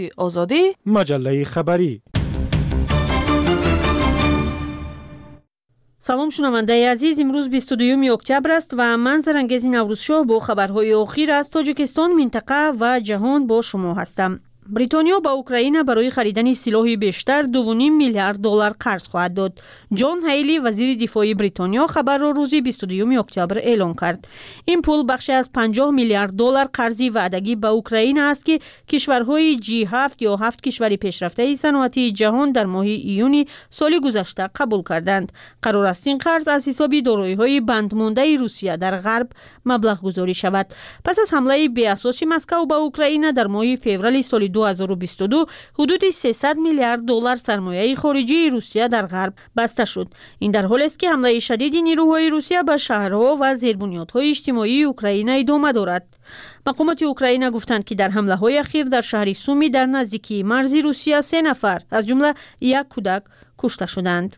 آزادی مجله خبری. سلام شنونده عزیز، امروز 22 اکتبر است و من زرنگیز نوروزشاه با خبرهای اخیر از تاجیکستان، منطقه و جهان با شما هستم. بریتانیا با اوکراین برای خریدن سلاح بیشتر 2.5 میلیارد دلار قرض خواهد داد. جان هیلی وزیر دفاع بریتانیا خبر را روز 22 اکتبر اعلام کرد. این پول بخشی از 50 میلیارد دلار قرضی وعدگی به اوکراین است که کشورهای G7 یا 7 کشور پیشرفته صنعتی جهان در ماه ایون سال گذشته قبول کردند. قرار است این قرض از حساب دارایی‌های بندمانده روسیه در غرب مبلغ گذاری شود. پس از حمله بی اساس مسکو به اوکراین در ماه فوریه سال 2022 حدود 300 میلیارد دلار سرمایه خارجی روسیه در غرب بسته شد. این در حالی است که حمله شدید نیروهای روسیه به شهرها و زیربنیادهای اجتماعی اوکراین ادامه دارد. مقامات اوکراین گفتند که در حمله‌های اخیر در شهر سومی در نزدیکی مرز روسیه 3 نفر از جمله یک کودک کشته شدند.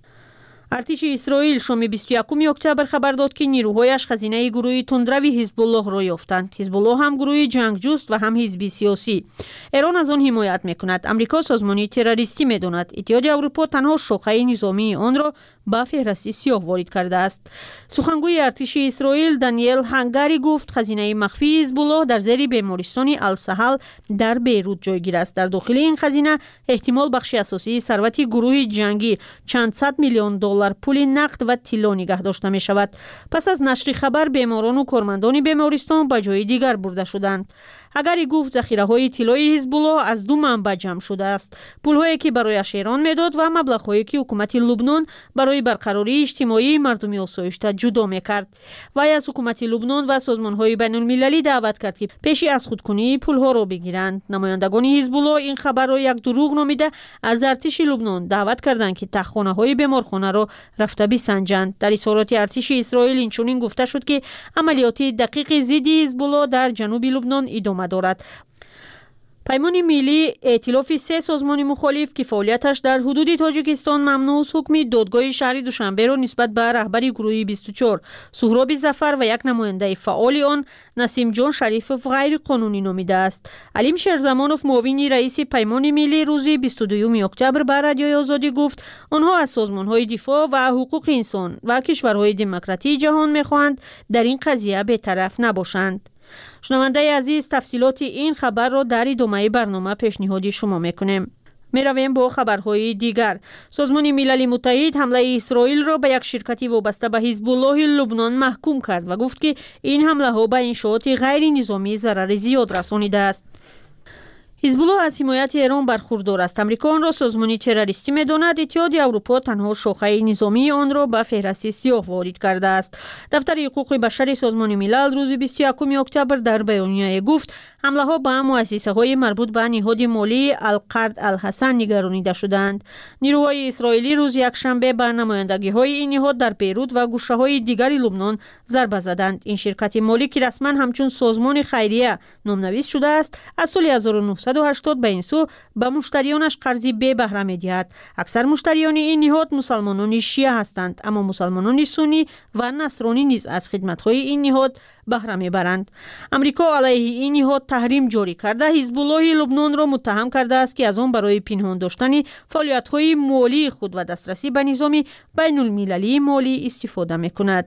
ارتش اسرائیل شام 21 اکتبر خبر داد که نیروهایش خزینه گروه تندروی حزب الله را یافتند. حزب الله هم گروه جنگجوست و هم حزب سیاسی. ایران از آن حمایت میکند. امریکا سازمانی تروریستی میداند. اتحادیه اروپا تنها شاخه نظامی آن را به فهرست سیاه وارد کرده است. سخنگوی ارتش اسرائیل دانیل هنگاری گفت خزینه مخفی حزب الله در زیر بیمارستان السهل در بیروت جایگیر است. در داخل این خزینه احتمال بخش اساسی ثروت گروه جنگی چند صد میلیون دلار پول نقد و طلا نگه داشته می شود. پس از نشر خبر بیماران و کارمندان بیمارستان به جای دیگر برده شدند. اگر گفت ذخیره های طلای حزب الله از 2 منبع جمع شده است. پولهایی که برایش ایران میداد و مبلغ هایی که حکومت لبنان برای برقراری اجتماعی مردمی آسایشته جدا میکرد. وی از حکومت لبنان و سازمان های بین المللی دعوت کرد که پیشی از خودکنی پولها را بگیرند. نمایندگان حزب الله این خبر را یک دروغ نامیده از ارتش لبنان دعوت کردند که تخخانه های بیمارخانه را رفته بسنجند. در اظهارات ارتش اسرائیل اینچنین گفته شد که عملیات دقیق ضد حزب الله در جنوب لبنان ادامه دارد. پیمان ملی ائتلاف 3 سازمان مخالف که فعالیتش در حدود تاجیکستان ممنوع است حکم دادگاه شهر دوشنبه را نسبت به رهبر گروه 24 سهراب ظفر و یک نماینده فعال آن نسیم جان شریف غیر قانونی نامیده است. علیم شیرزمانوف معاون رئیس پیمان ملی روز 22 اکتبر به رادیوی آزادی گفت آنها از سازمان‌های دفاع و حقوق انسان و کشورهای دموکراتی جهان می‌خواهند در این قضیه بی‌طرف نباشند. شنونده عزیز، تفصیلات این خبر را در ادامه برنامه پیشنهاد شما میکنیم. میرویم با خبرهای دیگر. سازمان ملل متحد حمله اسرائیل را به یک شرکتی وابسته به حزب الله لبنان محکوم کرد و گفت که این حمله ها به انشاءات غیر نظامی ضرر زیاد رسانیده است. حزب الله از حمایت ایران برخوردار است. امریکا آن را سازمانی تروریستی می‌داند. اتحادیه اروپا تنها شاخه نظامی آن را به فهرست سیاه وارد کرده است. دفتر حقوق بشر سازمان ملل روز 21 اکتبر در بیانیه گفت حمله ها به مؤسسه‌های مربوط به نهاد مالی القرد الحسن نگرانیده شدند. نیروهای اسرائیلی روز یکشنبه به نمایندگی‌های این نهاد در بیروت و گوشه‌های دیگر لبنان ضربه زدند. این شرکت مالی که رسما همچون سازمان خیریه نامنویس شده است، از سال 1980 به این سو به مشتریانش قرضی بی بهره می‌دهد. اکثر مشتریان این نهاد مسلمانان شیعه هستند، اما مسلمانان سنی و نصرانی نیز از خدمت‌های این نهاد بهره میبرند. امریکا علیه این نهاد تحریم جاری کرده حزب الله لبنان را متهم کرده است که از آن برای پنهان داشتن فعالیت‌های مالی خود و دسترسی به نظام بین المللی مالی استفاده میکند.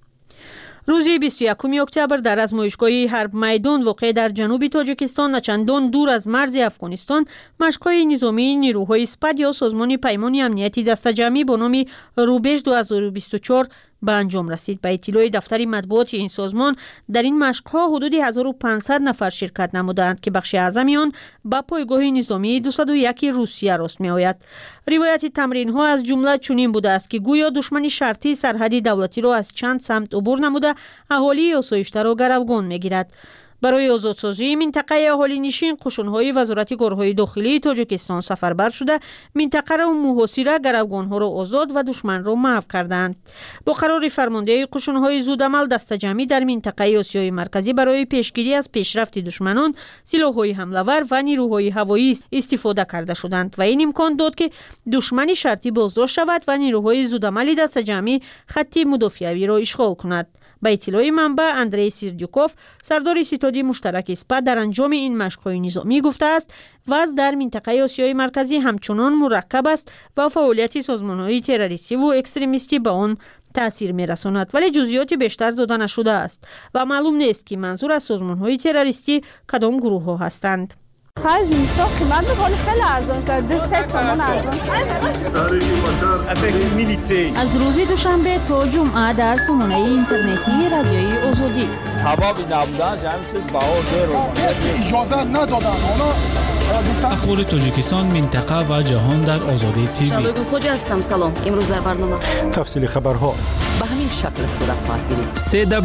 روز 21 اکتبر در ازمایشگاه حرب میدان واقع در جنوب تاجیکستان نچندان دور از مرز افغانستان مشق‌های نظامی نیروهای اسپد یا سازمان پیمان امنیتی دسته‌جمعی با نام روبش 2024 به انجام رسید. به اطلاع دفتر مطبوعات این سازمان در این مشق‌ها حدود 1500 نفر شرکت نمودند که بخش اعظم آن به پایگاه نظامی 201 روسیه راست می‌آید. روایت تمرین‌ها از جمله چنین بوده است که گویا دشمن شرطی سرحدی دولتی را از چند سمت عبور نموده اهالی آسایشته را گروگان می‌گیرد. برای آزادسازی منطقه اهالی نشین قشون‌های وزارت کارهای داخلی تاجیکستان سفربر شده منطقه را محاصره گروگان‌ها را آزاد و دشمن را محو کردند. با قرار فرمانده قشون‌های زودعمل دسته‌جمعی در منطقه آسیای مرکزی برای پیشگیری از پیشرفت دشمنان سلاح‌های حمله‌ور و نیروهای هوایی استفاده کرده شدند و این امکان داد که دشمن شرطی بازداشت شود و نیروهای زودعمل دسته‌جمعی خط مدافعی را اشغال کند. به اطلاع منبع اندری سیردیوکوف سردار ستاد مشترک سپاه در انجام این مشق‌های نظامی گفته است وضع در منطقه آسیای مرکزی همچنان مرکب است و فعالیت سازمان‌های تروریستی و اکستریمیستی به آن تأثیر می‌رساند، ولی جزئیات بیشتر داده نشده است و معلوم نیست که منظور از سازمان‌های تروریستی کدام گروه‌ها هستند. خرج قیمت خیلی ارزان شده، 3 تومان ارزان شده. از روز دوشنبه تا جمعه در سامانه اینترنتی رادیوی آزادی حبابی نبودن همین چیز بهار اجازه ندادن. اخبار تاجیکستان، منطقه و جهان در آزادی تیوی. شبگون خوجا هستم. سلام. امروز در برنامه تفصیل خبرها به همین شکل صورت خواهد گرفت.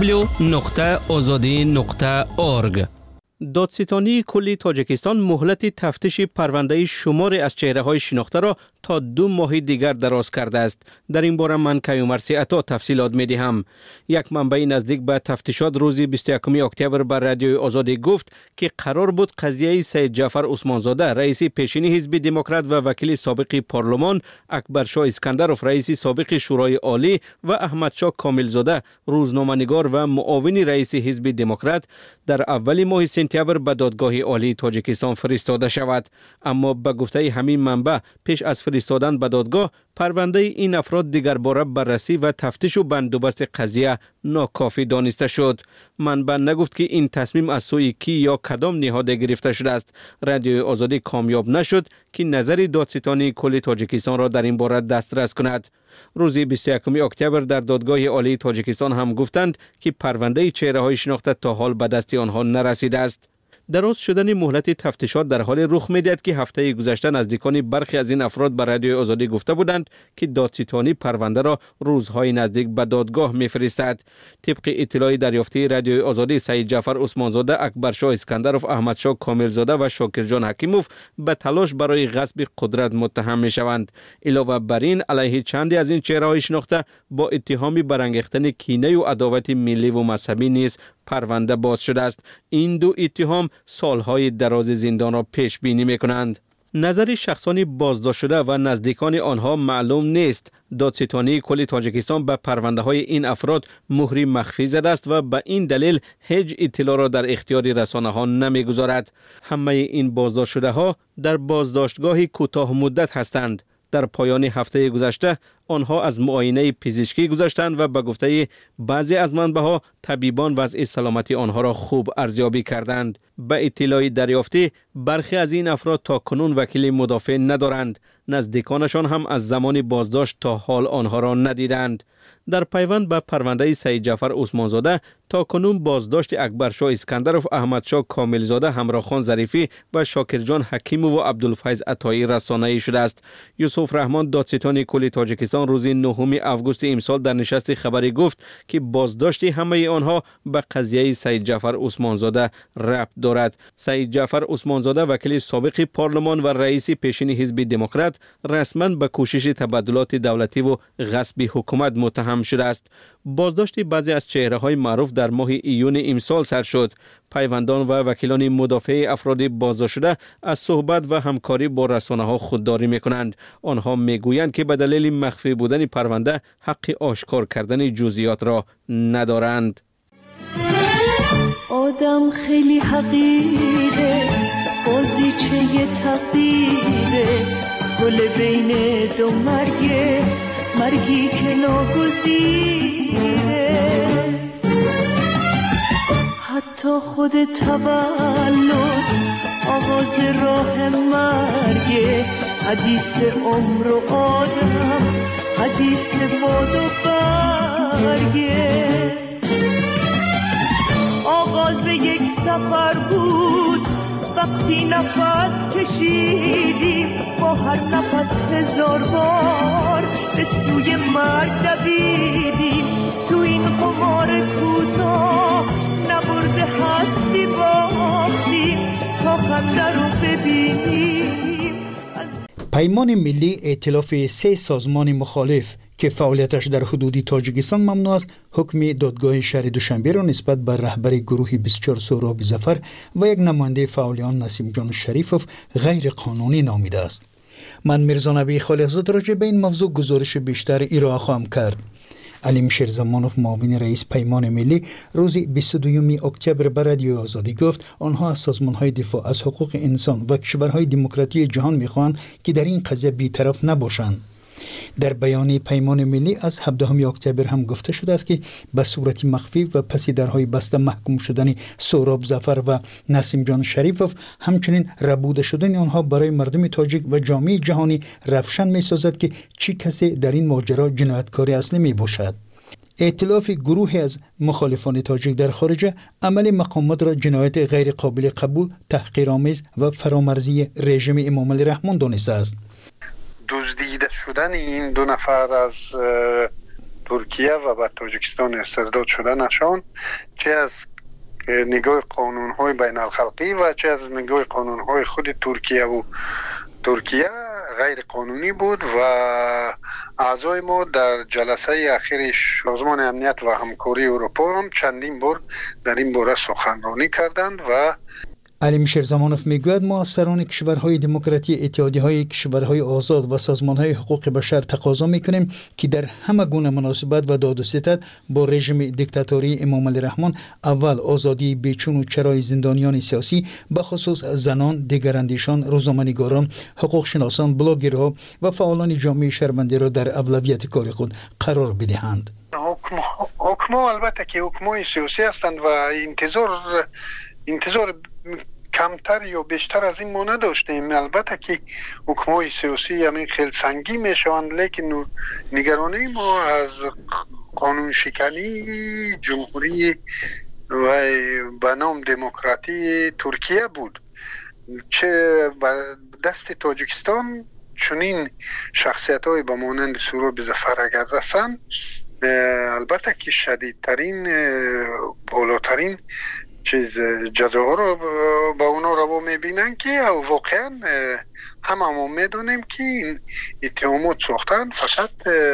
www.azadi.org. دادستانی کلی تاجیکستان مهلت تفتیش پرونده شماری از چهره‌های شناخته را تا 2 ماه دیگر دراز کرده است. در این باره من کیومرثی عطا تفصیلات می‌دهم. یک منبع نزدیک به تفتیشات روز 21 اکتبر بر رادیوی آزادی گفت که قرار بود قضیه سید جعفر عثمانزاده رئیس پیشین حزب دموکرات و وکیل سابق پارلمان، اکبرشاه اسکندرов رئیس سابق شورای عالی و احمدشاه کاملزاده روزنامه‌نگار و معاون رئیس حزب دموکرات در اول ماه سپتامبر به دادگاه عالی تاجیکستان فرستاده شود. اما به گفته همین منبع پیش از فرستادن به دادگاه پرونده این افراد دیگر باره بررسی و تفتیش و بندوبست قضیه ناکافی دانسته شد. منبع نگفت که این تصمیم از سوی کی یا کدام نهاد گرفته شده است. رادیوی آزادی کامیاب نشد که نظر دادستانی کل تاجیکستان را در این باره دسترس کند. روز 21 اکتبر در دادگاه عالی تاجیکستان هم گفتند که پرونده چهره‌های شناخته تا حال به دست آنها نرسیده است. دراز شدن مهلت تفتیشات در حال رخ می‌دهد که هفته گذشته نزدیکان برخی از این افراد به رادیوی آزادی گفته بودند که دادستانی پرونده را روزهای نزدیک به دادگاه می‌فرستد. طبق اطلاع دریافتی رادیوی آزادی، سید جعفر عثمانزاده، اکبرشاه اسکندرov، احمدشاه کاملزاده و شاکرجان حکیموف به تلاش برای غصب قدرت متهم می‌شوند. علاوه بر این علیه چندی از این چهره‌های شناخته با اتهام برانگیختن کینه و عداوت ملی و مذهبی نیز پرونده باز شده است. این دو اتهام سالهای دراز زندان را پیش بینی می‌کنند. نظر شخصانی بازداشت شده و نزدیکان آنها معلوم نیست. دادستانی کل تاجیکستان به پرونده های این افراد مهری مخفی زده است و به این دلیل هیچ اطلاع را در اختیار رسانه ها نمیگذارد. همه این بازداشت شده ها در بازداشتگاه کوتاه مدت هستند. در پایان هفته گذشته آنها از معاینه پزشکی گذشتند و به گفته بعضی از منبع‌ها طبیبان وضع سلامتی آنها را خوب ارزیابی کردند. به اطلاع دریافتی برخی از این افراد تا کنون وکیل مدافع ندارند. نزدیکانشان هم از زمان بازداشت تا حال آنها را ندیدند. در پیوند به پرونده سید جعفر عثمانزاده تا کنون بازداشت اکبرشاه اسکندرov، احمدشاه کاملزاده، همراخان ظریفی و شاکرجان حکیمو و عبدالفیض عطایی رسانه‌ای شده است. یوسف رحمان دادستان کل تاجیکستان روز 9 آگوست امسال در نشست خبری گفت که بازداشت همه آنها به قضیه سید جعفر عثمانزاده ربط دارد. سید جعفر عثمانزاده وکیل سابق پارلمان و رئیس پیشین حزب دموکرات رسما به کوشش تبادلات دولتی و غصب حکومت متهم شده است. بازداشت بعضی از چهره‌های معروف در ماه ایون امسال سر شد. پیوندان و وکیلان مدافع افراد بازداشت شده از صحبت و همکاری با رسانه‌ها خودداری می‌کنند. آنها می‌گویند که به دلیل مخفی بودن پرونده حق آشکار کردن جزئیات را ندارند. آدم خیلی حقیره، بازیچه تقدیره، گل بین دو مرگی که ناگزیره. حتی خود تولد آغاز راه مرگه، حدیث عمر و آدم، حدیث باد و برگه. آغاز یک سفر بود وقتی نفس کشیدیم، با هر نفس 1000 بار به سوی مرگ دویدیم. تو این قمار کوتاه نبرده هستی باختیم تا خنده رو ببینیم. پیمان ملی ائتلاف 3 سازمان مخالف که فعالیتش در حدود تاجیکستان ممنوع است، حکم دادگاه شهر دوشنبه را نسبت به رهبر گروه 24 سهراب ظفر و یک نماینده فعالیان نسیم جان شریفوف غیر قانونی نامیده است. من میرزا نبی خالقزاده راجع به این موضوع گزارش بیشتر ارائه خواهم کرد. علی شیرزمانوف معاون رئیس پیمان ملی روز 22 اکتبر به رادیو آزادی گفت آنها از سازمان‌های دفاع از حقوق انسان و کشورهای دموکراتیک جهان می‌خواهند که در این قضیه بی‌طرف نباشند. در بیانیه پیمان ملی از 17 اکتبر هم گفته شده است که به صورت مخفی و پس درهای بسته محکوم شدن سهراب ظفر و نسیم جان شریفوف همچنین ربوده شدن آنها برای مردم تاجیک و جامعه جهانی روشن می‌سازد که چه کسی در این ماجرا جنایتکار اصلی میباشد. ائتلاف گروهی از مخالفان تاجیک در خارج عمل مقامات را جنایت غیر قابل قبول، تحقیرآمیز و فرامرزی رژیم امام علی رحمان دانسته است. دزدیده شدن این دو نفر از ترکیه و به تاجیکستان استرداد شدنشان چه از نگاه قانون‌های بین الخلقی و چه از نگاه قانون‌های خود ترکیه غیر قانونی بود و اعضای ما در جلسه اخیر سازمان امنیت و همکاری اروپا هم چندین بار در این باره سخنرانی کردند و علی شیرزمانوف میگوید ما از سران کشورهای دموکراتیک، اتحادیه‌های کشورهای آزاد و سازمانهای حقوق بشر تقاضا میکنیم که در همه گونه مناسبت و داد و ستد با رژیم دیکتاتوری امام علی رحمان اول آزادی بیچون و چرای زندانیان سیاسی به خصوص زنان، دیگراندیشان، روزنامه‌نگاران، حقوق شناسان، بلاگرها و فعالان جامعه شهروندی را در اولویت کار خود قرار بدهند. حکما البته که حکمای سیاسی هستند و انتظار کمتر یا بیشتر از این ما نداشتیم. البته که حکمای سیاسی همین خیلی سنگین میشوند، لیکن نگرانی ما از قانون شکنی جمهوری و به نام دموکراتی ترکیه بود. چه به دست تاجیکستان چنین شخصیت های به مانند سهراب ظفر اگر رسند، البته که شدیدترین بالاترین جزاها رو با اونا رو میبینن که واقعا همه میدونیم که این اتهامات ساختن فقط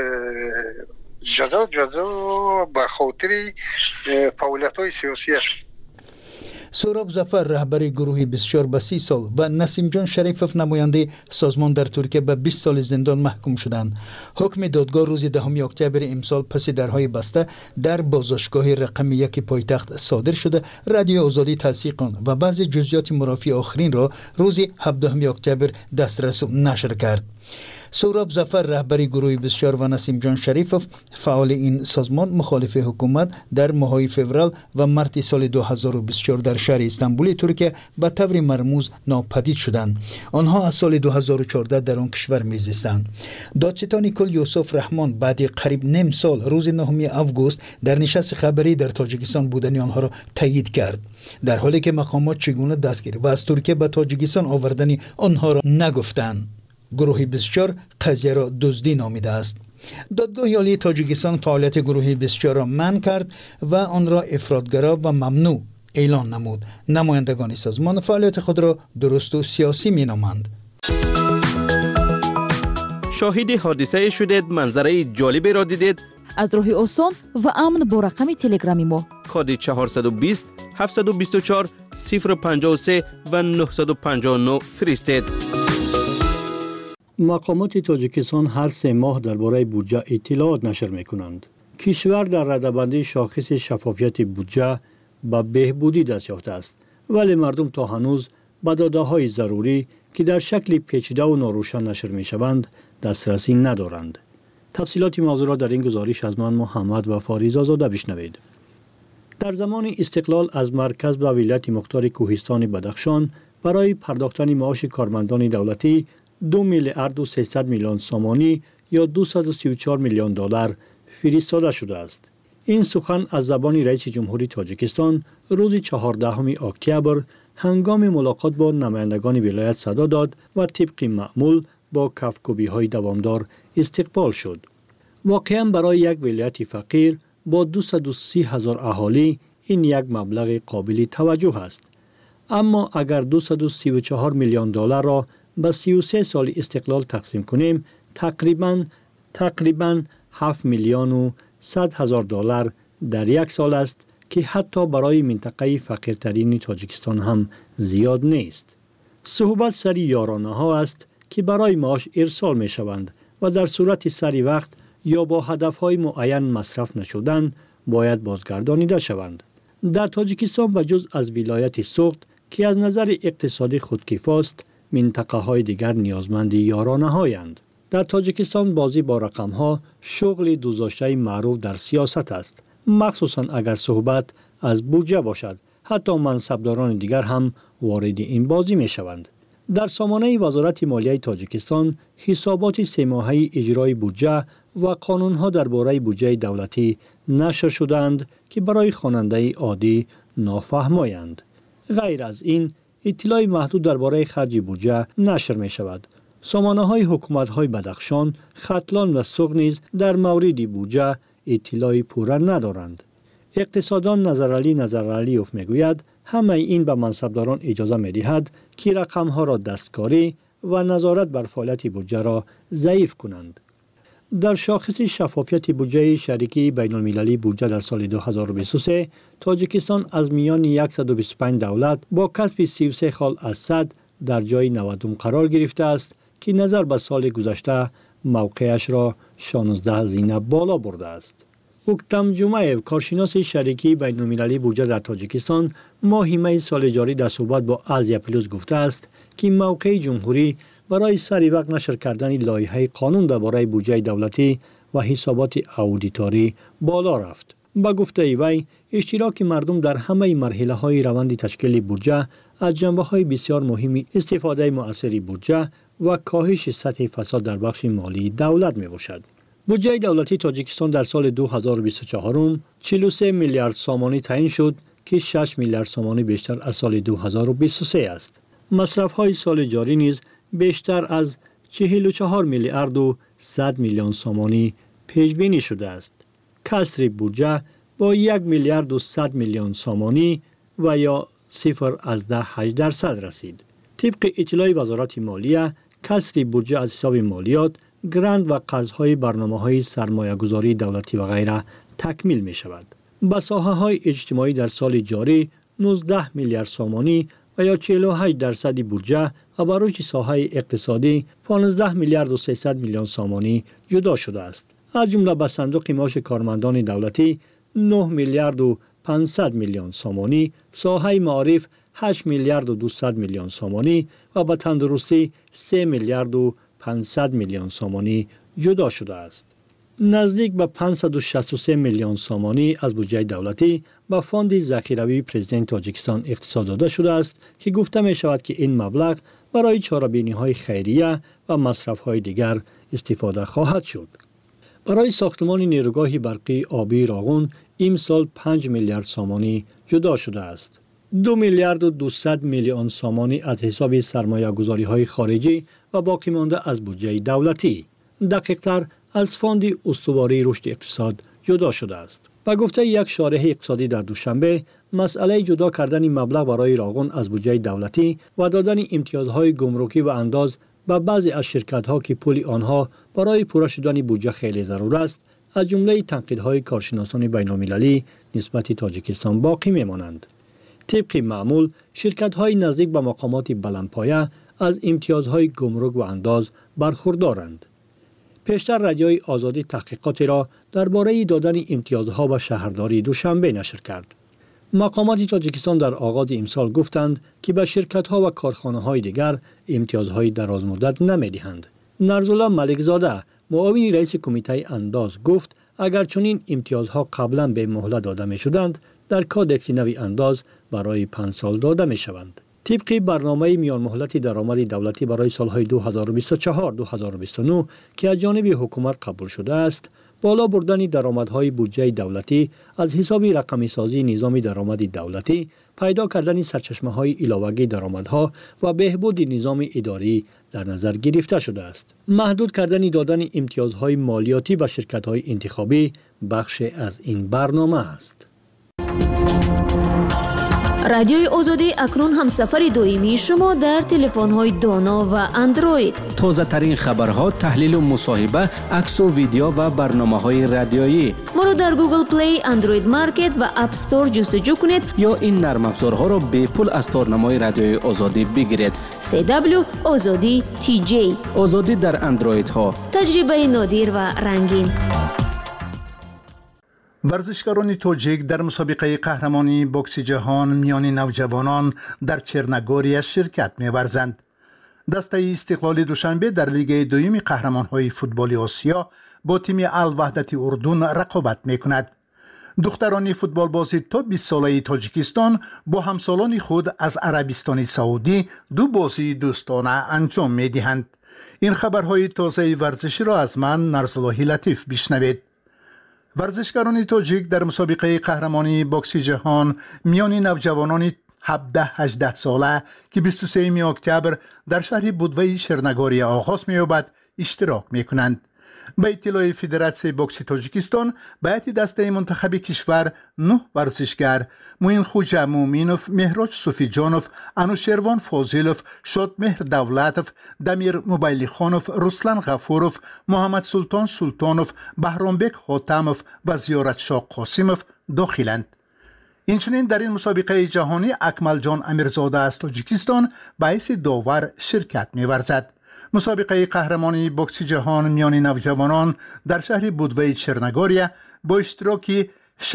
جزا به خاطر فعالیت های سیاسی است. سهراب ظفر رهبر گروهی بسیار به 30 سال و نسیم جان شریفوف نماینده سازمان در ترکیه به 20 سال زندان محکوم شدند. حکم دادگاه روز 10 اکتبر امسال پس درهای بسته در بازداشتگاه رقم 1 پایتخت صادر شده. رادیو آزادی تصدیق و بعضی جزئیات مرافی آخرین را روز 17 اکتبر دسترس نشر کرد. سهراب ظفر رهبر گروه بسیار و نسیم جان شریفوف فعال این سازمان مخالف حکومت در ماه‌های فوریه و مارس سال 2024 در شهر استانبول ترکیه به طور مرموز ناپدید شدند. آنها از سال 2014 در آن کشور میزیستند. دادستان کل یوسف رحمان بعد قریب نیم سال روز 9 آگوست در نشست خبری در تاجیکستان بودن آنها را تایید کرد، در حالی که مقامات چگونه دستگیری و از ترکیه به تاجیکستان آوردن آنها را نگفتند. گروه بسیار قضیه را دزدی نامیده است. دادگاه عالی تاجیکستان فعالیت گروه بسیار را منع کرد و آن را افراطگرا و ممنوع اعلان نمود. نمایندگان سازمان فعالیت خود را درست و سیاسی می نامند. شاهد حادثه شدید، منظره جالبی را دیدید؟ از راه آسان و امن با رقم تلگرامی ما کد 420 724 053 و 959 فرستید. مقامات تاجیکستان هر 3 ماه درباره بودجه اطلاعات نشر می‌کنند. کشور در رده‌بندی شاخص شفافیت بودجه به بهبودی دست یافته است، ولی مردم تا هنوز به داده‌های ضروری که در شکل پیچیده و ناروشن نشر می‌شوند دسترسی ندارند. تفصیلات موضوع را در این گزارش از من محمد و فاریزا زاده بشنوید. در زمان استقلال از مرکز به ولایت مختار کوهستان بدخشان برای پرداختن معاش کارمندان دولتی 2 میلیارد و 300 میلیون سومانی یا 234 میلیون دلار فرستاده شده است. این سخن از زبان رئیس جمهوری تاجیکستان روز 14 اکتبر هنگام ملاقات با نمایندگان ولایت صدا داد و طبق معمول با کفکوبی‌های دوامدار استقبال شد. واقعاً برای یک ولایت فقیر با 230,000 اهالی این یک مبلغ قابل توجه است. اما اگر 234 میلیون دلار را به 33 سال استقلال تقسیم کنیم تقریباً 7 میلیون و 100 هزار دلار در یک سال است که حتی برای منطقه فقیرترین تاجیکستان هم زیاد نیست. صحبت سر یارانه ها است که برای معاش ارسال می شوند و در صورت سری وقت یا با هدفهای معین مصرف نشدند باید بازگردانیده شوند. در تاجیکستان به جز از ولایت سوخت که از نظر اقتصادی خودکفاست، منطقه های دیگر نیازمند یارانه هایند. در تاجیکستان بازی با رقم ها شغل دوزاشته معروف در سیاست است، مخصوصا اگر صحبت از بودجه باشد. حتی منصبداران دیگر هم وارد این بازی می شوند. در سامانه وزارت مالیه تاجیکستان حسابات 3 ماهه اجرای بودجه و قانون‌ها درباره بودجه دولتی نشر شدند که برای خواننده عادی نافهمایند. غیر از این اطلاع محدود درباره خرج بودجه نشر می شود. سامانه‌های حکومت‌های بدخشان، ختلان و سوغد نیز در مورد بودجه اطلاع پوره ندارند. اقتصاددان نظرعلی نظرعلیوف میگوید همه این به منصبداران اجازه می‌دهد که رقم‌ها را دستکاری و نظارت بر فعالیت بودجه را ضعیف کنند. در شاخص شفافیت بودجه شریکی بین‌المللی بودجه در سال 2023 تاجیکستان از میان 125 دولت با کسب 33 خال از 100 در جای 90 قرار گرفته است که نظر به سال گذشته موقعش را 16 زینه بالا برده است. اوکتم جمعیو کارشناس شریکی بین‌المللی بودجه در تاجیکستان ماه می سال جاری در صحبت با آزیا پلوس گفته است که موقع جمهوری برای سری وقت نشر کردن لایحه قانون درباره بودجه دولتی و حسابات اودیتوری بالا رفت. با گفته وی اشتراک مردم در همه مرحله های روند تشکیل بودجه از جنبه های بسیار مهم استفاده مؤثر بودجه و کاهش سطح فساد در بخش مالی دولت می باشد. بودجه دولتی تاجیکستان در سال 2024 43 میلیارد سامانی تعیین شد که 6 میلیارد سامانی بیشتر از سال 2023 است. مصرف های سال جاری نیز بیشتر از 44 میلیارد و 100 میلیون سامانی پیش بینی شده است. کسر بودجه با 1 میلیارد و 100 میلیون سامانی و یا 0.8% رسید. طبق اطلاع وزارت مالیه کسر بودجه از حساب مالیات، گرانت و قرض‌های برنامه‌های سرمایه‌گذاری دولتی و غیره تکمیل می‌شود. به ساحه‌های اجتماعی در سال جاری 19 میلیارد سامانی و یا 48% بودجه و بر رشد ساحه اقتصادی 15 میلیارد و 300 میلیون سامانی جدا شده است. از جمله به صندوق معاش کارمندان دولتی 9 میلیارد و 500 میلیون سامانی، ساحه معارف 8 میلیارد و 200 میلیون سامانی و به تندرستی 3 میلیارد و 500 میلیون سامانی جدا شده است. نزدیک به 563 میلیون سامانی از بودجه دولتی به فاند ذخیروی پرزیدنت تاجیکستان اختصاص داده شده است که گفته می شود که این مبلغ برای چاره‌بینی‌های خیریه و مصرف‌های دیگر استفاده خواهد شد. برای ساختمان نیروگاه برقی آبی راغون امسال 5 میلیارد سامانی جدا شده است. 2 میلیارد و 200 میلیون سامانی از حساب سرمایه‌گذاری‌های خارجی و باقی مانده از بودجه دولتی، دقیق‌تر از فاند استواری رشد اقتصاد جدا شده است. با گفته یک شارح اقتصادی در دوشنبه، مسئله جدا کردن مبلغ برای راغون از بودجه دولتی و دادن امتیازهای گمرکی و انداز به بعضی از شرکت‌ها که پول آنها برای پوره شدن بودجه خیلی ضرور است، از جمله تنقیدهای کارشناسان بین‌المللی نسبت تاجیکستان باقی می‌مانند. طبق معمول، شرکت‌های نزدیک به مقامات بلندپایه از امتیازهای گمرک و انداز برخوردارند. پیشتر رادیوی آزادی تحقیقاتی را درباره دادن امتیازها به شهرداری دوشنبه نشر کرد. مقامات تاجیکستان در آغاز امسال گفتند که به شرکت‌ها و کارخانه‌های دیگر امتیازهای درازمدت نمی‌دهند. نرزالله ملکزاده، معاون رئیس کمیته انداز گفت اگر چنین امتیازها قبلا به مهلت داده می‌شدند، در کادکس نوی انداز برای 5 سال داده می‌شوند. طبق برنامه میان مهلت درآمد دولتی برای سالهای 2024-2029 که از جانب حکومت قبول شده است، بالا بردن درآمدهای بودجه دولتی از حساب رقمی سازی نظام درآمد دولتی، پیدا کردن سرچشمه‌های علاوه‌ای درآمدها و بهبود نظام اداری در نظر گرفته شده است. محدود کردن دادن امتیازهای مالیاتی به شرکت‌های انتخابی بخش از این برنامه است. رادیوی آزادی اکنون هم سفر دویمی شما در تلفن‌های دانا و اندروید. تازه ترین خبرها، تحلیل و مصاحبه، عکس و ویدیو و برنامه‌های رادیویی. ما رو در گوگل پلی، اندروید مارکت و اپ استور جستجو کنید یا این نرم افزارها را به پول از تارنمای رادیوی آزادی بگیرید. CW آزادی TJ. آزادی در اندروید ها. تجربه نادر و رنگین. ورزشکاران تاجیک در مسابقه قهرمانی بوکس جهان میان نوجوانان در چرنگوریا شرکت می‌ورزند. دسته استقلال دوشنبه در لیگ دوم قهرمان‌های فوتبال آسیا با تیم الوحدت اردن رقابت می‌کند. دختران فوتبال باز تا 20 ساله تاجیکستان با همسالان خود از عربستان سعودی دو بازی دوستانه انجام می‌دهند. این خبرهای تازه ورزشی را از من نرسالله لطیف بشنوید. ورزشکاران تاجیک در مسابقه قهرمانی بوکس جهان میان نوجوانان 17-18 ساله که 23 اکتبر در شهر بودوای شرنگوریا آغاز می‌یابد اشتراک می‌کنند. به اطلاع فدراسیون بوکس تاجیکستان بیت دسته منتخب کشور 9 ورزشگر موین خوجا مومینوف، مهراج صوفیجانوف، انوشیروان فاضلوف، شادمهر دولتوف، دمیر موبایلی خانوف، رسلان غفوروف، محمد سلطان سلطانوف، بهرامبک حاتموف و زیارت شاه قاسموف داخلند. اینچنین در این مسابقه جهانی اکمل جان امیرزاده از تاجیکستان به حیث داور شرکت می‌ورزد. مسابقه قهرمانی بوکس جهان میان نوجوانان در شهر بودوای چرنگوریا با اشتراک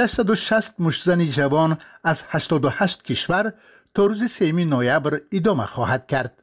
660 مشتزن جوان از 88 کشور تا روز 3 نوامبر ادامه خواهد کرد.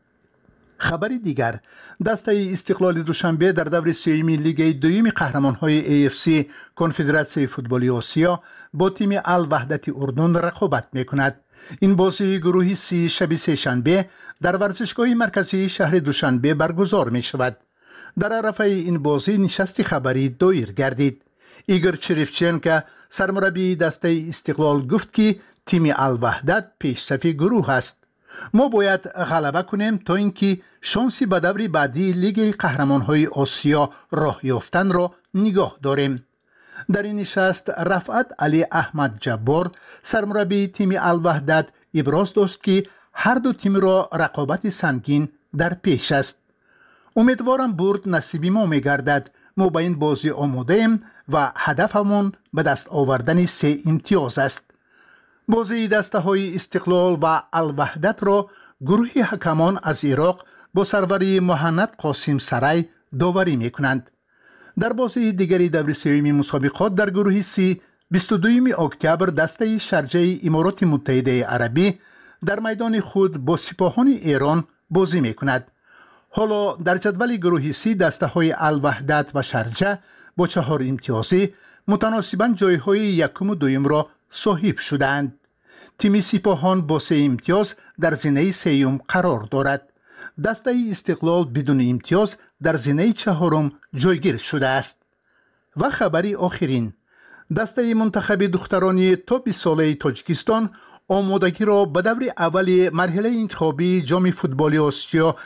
خبر دیگر، دسته استقلال دوشنبه در دور سوم لیگ دوم قهرمان‌های AFC کنفدراسیون فوتبال آسیا با تیم الوحدت اردن رقابت می‌کند. این بازی گروهی سی شب سه‌شنبه در ورزشگاه مرکزی شهر دوشنبه برگزار می شود. در عرفه این بازی نشست خبری دایر گردید. ایگور چریفچنکا سرمربی دسته استقلال گفت که تیم الوحدت پیش صف گروه است. ما باید غلبه کنیم تا اینکه شانسی به دور بعدی لیگ قهرمان‌های آسیا راه یافتن را نگاه داریم. در این نشست رفعت علی احمد جبار سرمربی تیم الوحدت ابراز داشت که هر دو تیم را رقابت سنگین در پیش است. امیدوارم برد نصیب ما می‌گردد. ما به این بازی آماده ایم و هدفمون به دست آوردن 3 امتیاز است. بازی دسته های استقلال و الوحدت را گروه حکمان از عراق با سروری مهند قاسم سرای داوری می‌کنند. در بازی دیگری دور سوم مسابقات در گروه سی 22 اکتبر دسته شرجه امارات متحده عربی در میدان خود با سپاهان ایران بازی می‌کند. حالا در جدول گروه سی دسته های الوحدت و شرجه با 4 امتیازی متناسباً جایهای یکم و دوم را صاحب شدند. تیم سپاهان با 3 امتیاز در زینه سوم قرار دارد. دسته استقلال بدون امتیاز در زینه 4 جایگیر شده است. و خبری آخرین، دسته منتخب دخترانی تا 20 ساله تاجیکستان آمادگی را به دور اول مرحله انتخابی جام فوتبال آسیا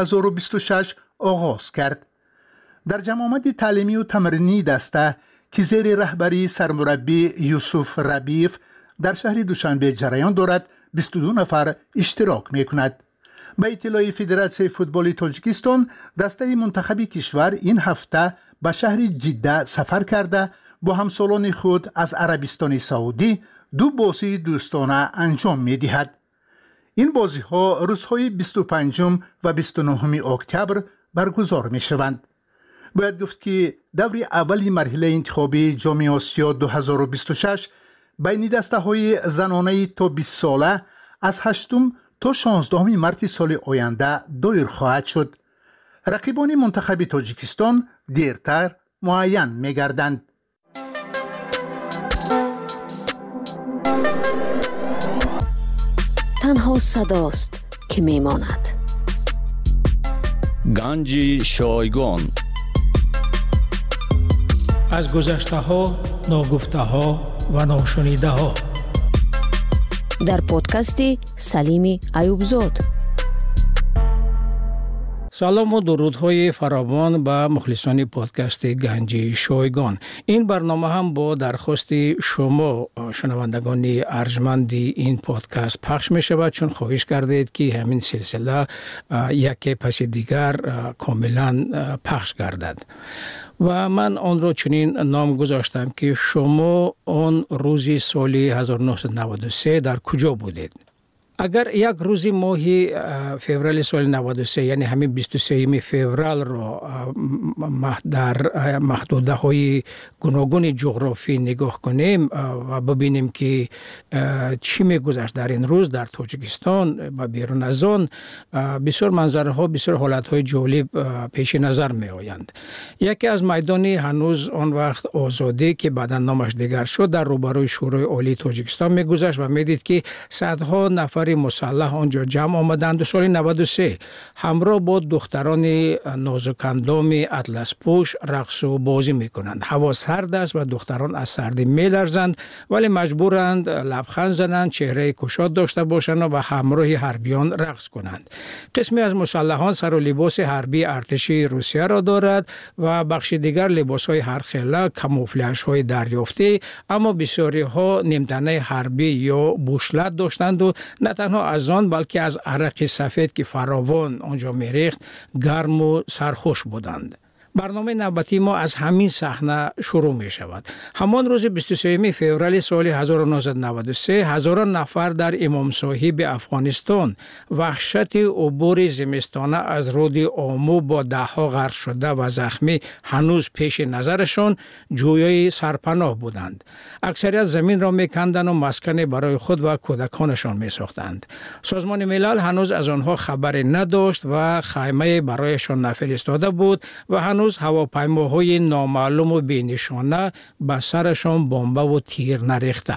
2026 آغاز کرد. در جمع تعلیمی و تمرینی دسته که زیر رهبری سرمربی یوسف ربیف در شهر دوشنبه جریان دارد 22 نفر اشتراک می‌کند. به اطلاع فدراسیون فوتبال تاجیکستان دسته منتخب کشور این هفته به شهر جده سفر کرده با همسالان خود از عربستان سعودی 2 بازی دوستانه انجام می‌دهد. این بازی‌ها روزهای 25 و 29 اکتبر برگزار می‌شوند. باید گفت که دور اولی مرحله انتخابی جام آسیا 2026 بین دسته‌های زنانه تا 20 ساله از 8 تا 16 مارس سال آینده دایر خواهد شد. رقیبان منتخب تاجیکستان دیرتر معین می‌گردند. تنها صداست که میماند. گنج شایگان از گذشته ها، ناگفته ها و ناشنیده ها در پادکست سلیم ایوبزاد. سلام و درودهای فراوان به مخلصان پادکست گنج شایگان. این برنامه هم با درخواست شما شنوندگان ارجمند این پادکست پخش می شود، چون خواهش کردید که همین سلسله یکی پس دیگر کاملا پخش گردد و من آن را چنین نام گذاشتم که شما آن روزی سال 1993 در کجا بودید؟ اگر یک روزی ماه فوریه سال 93 یعنی همین 23 فوریه رو در محدوده های گوناگون جغرافی نگاه کنیم و ببینیم که چی میگذشت در این روز در تاجیکستان و بیرون از آن، بسیار منظره ها، بسیار حالت های جالب پیش نظر می آیند. یکی از میدانی هنوز آن وقت آزادی که بعدا نامش دیگر شد در روبروی شورای عالی تاجیکستان میگذشت و میدید که صدها نفر مسلح آنجا جمع آمدند و سال 93 همراه با دختران نازکاندام اطلس پوش رقص و بازی میکنند. هوا سرد است و دختران از سردی میلرزند ولی مجبورند لبخند زنند، چهره کشاد داشته باشند و همراه حربیان رقص کنند. قسمی از مسلحان سر و لباس حربی ارتشی روسیه را دارد و بخش دیگر لباس های هرخیله، کاموفلاژ های دریافتی، اما بسیاری ها نیمتنه حربی یا بوشلت داشتند و نه تنها از آن بلکه از عرق سفید که فراوان آنجا میریخت گرم و سرخوش بودند. برنامه نوبتی ما از همین صحنه شروع می شود. همان روز 23 فوریه سال 1993 هزاران نفر در امام صاحب افغانستان وحشت عبور زمستانه از رود آمو با دهها غرق شده و زخمی هنوز پیش نظرشان جویای سرپناه بودند. اکثریت زمین را می کندند و مسکن برای خود و کودکانشان می ساختند. سازمان ملل هنوز از آنها خبری نداشت و خیمه برایشان نفرستاده بود و هنوز هواپیماهای نامعلوم و بی‌نشانه به سرشان بمب و تیر نریخته.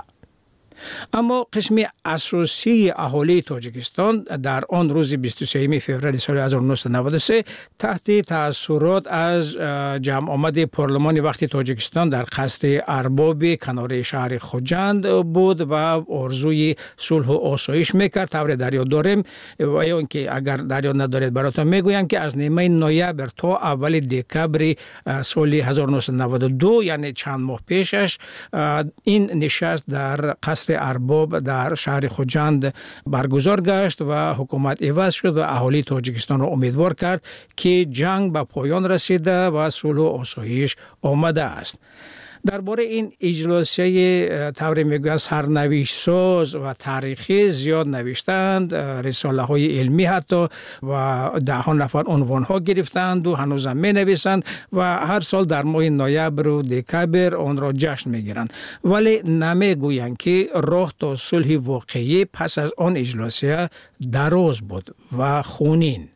اما قسم اساسی اهالی تاجیکستان در آن روز 23 فوریه سال 1993 تحت تأثیرات از جمع آمد پارلمان وقت تاجیکستان در قصر ارباب کنار شهر خوجند بود و آرزوی صلح و آسایش میکرد. طور دریا داریم و اینکه اگر دریا ندارید براتون میگویم که از نیمه نوامبر تا اول دکبر سال 1992 یعنی چند ماه پیشش این نشست در قصر ارباب در شهر خوجند برگزار گشت و حکومت عوض شد و اهالی تاجیکستان را امیدوار کرد که جنگ به پایان رسیده و صلح و آسایش آمده است. درباره این اجلاسی طور میگویند سرنوشت ساز و تاریخی زیاد نوشتند، رساله های علمی حتی و ده نفر عنوان ها گرفتند و هنوز هم می نویسند و هر سال در ماه نوامبر و دکبر آن را جشن می گیرند، ولی نمی گویند که راه تا صلح واقعی پس از آن اجلاسی دراز بود و خونین.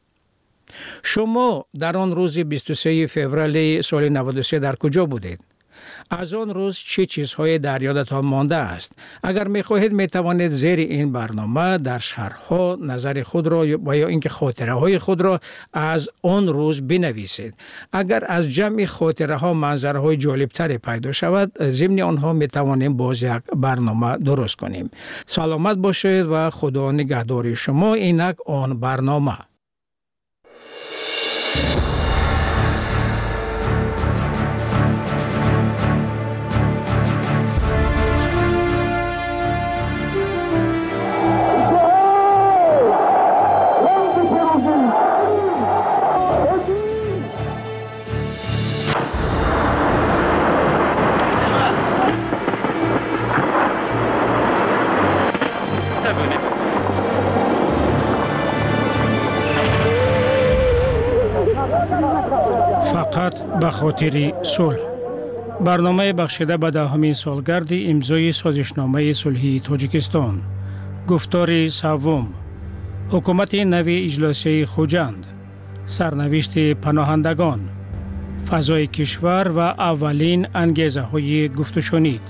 شما در آن روز 23 فوریه سال 93 در کجا بودید؟ از آن روز چه چیزهای در یادتان مانده است؟ اگر می‌خواهید می‌توانید زیر این برنامه در شرح‌ها نظر خود را و یا اینکه خاطره‌های خود را از آن روز بنویسید. اگر از جمع خاطره‌ها منظرهای جالب‌تری پیدا شود، ضمن آنها می‌توانیم باز یک برنامه درست کنیم. سلامت باشید و خدا نگهدار شما. اینک آن برنامه. فقط به خاطر صلح. برنامه بخشیده به دهمین سالگرد امضای سازشنامه صلحی تاجیکستان. گفتار سوم. حکومت نوی اجلاسی خوجند. سرنوشت پناهندگان. فضای کشور و اولین انگیزه های گفت و شنید.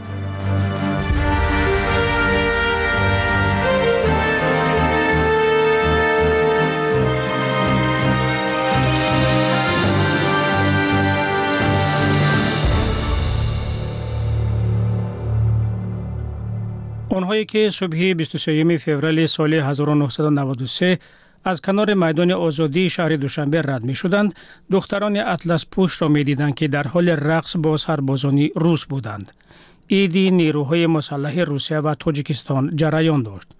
آنهایی که صبح 23 فوریه سال 1993 از کنار میدان آزادی شهر دوشنبه رد می شدند، دختران اطلس پوش را می دیدند که در حال رقص با سربازان روس بودند. عیدی نیروهای مسلح روسیه و تاجیکستان جریان داشت.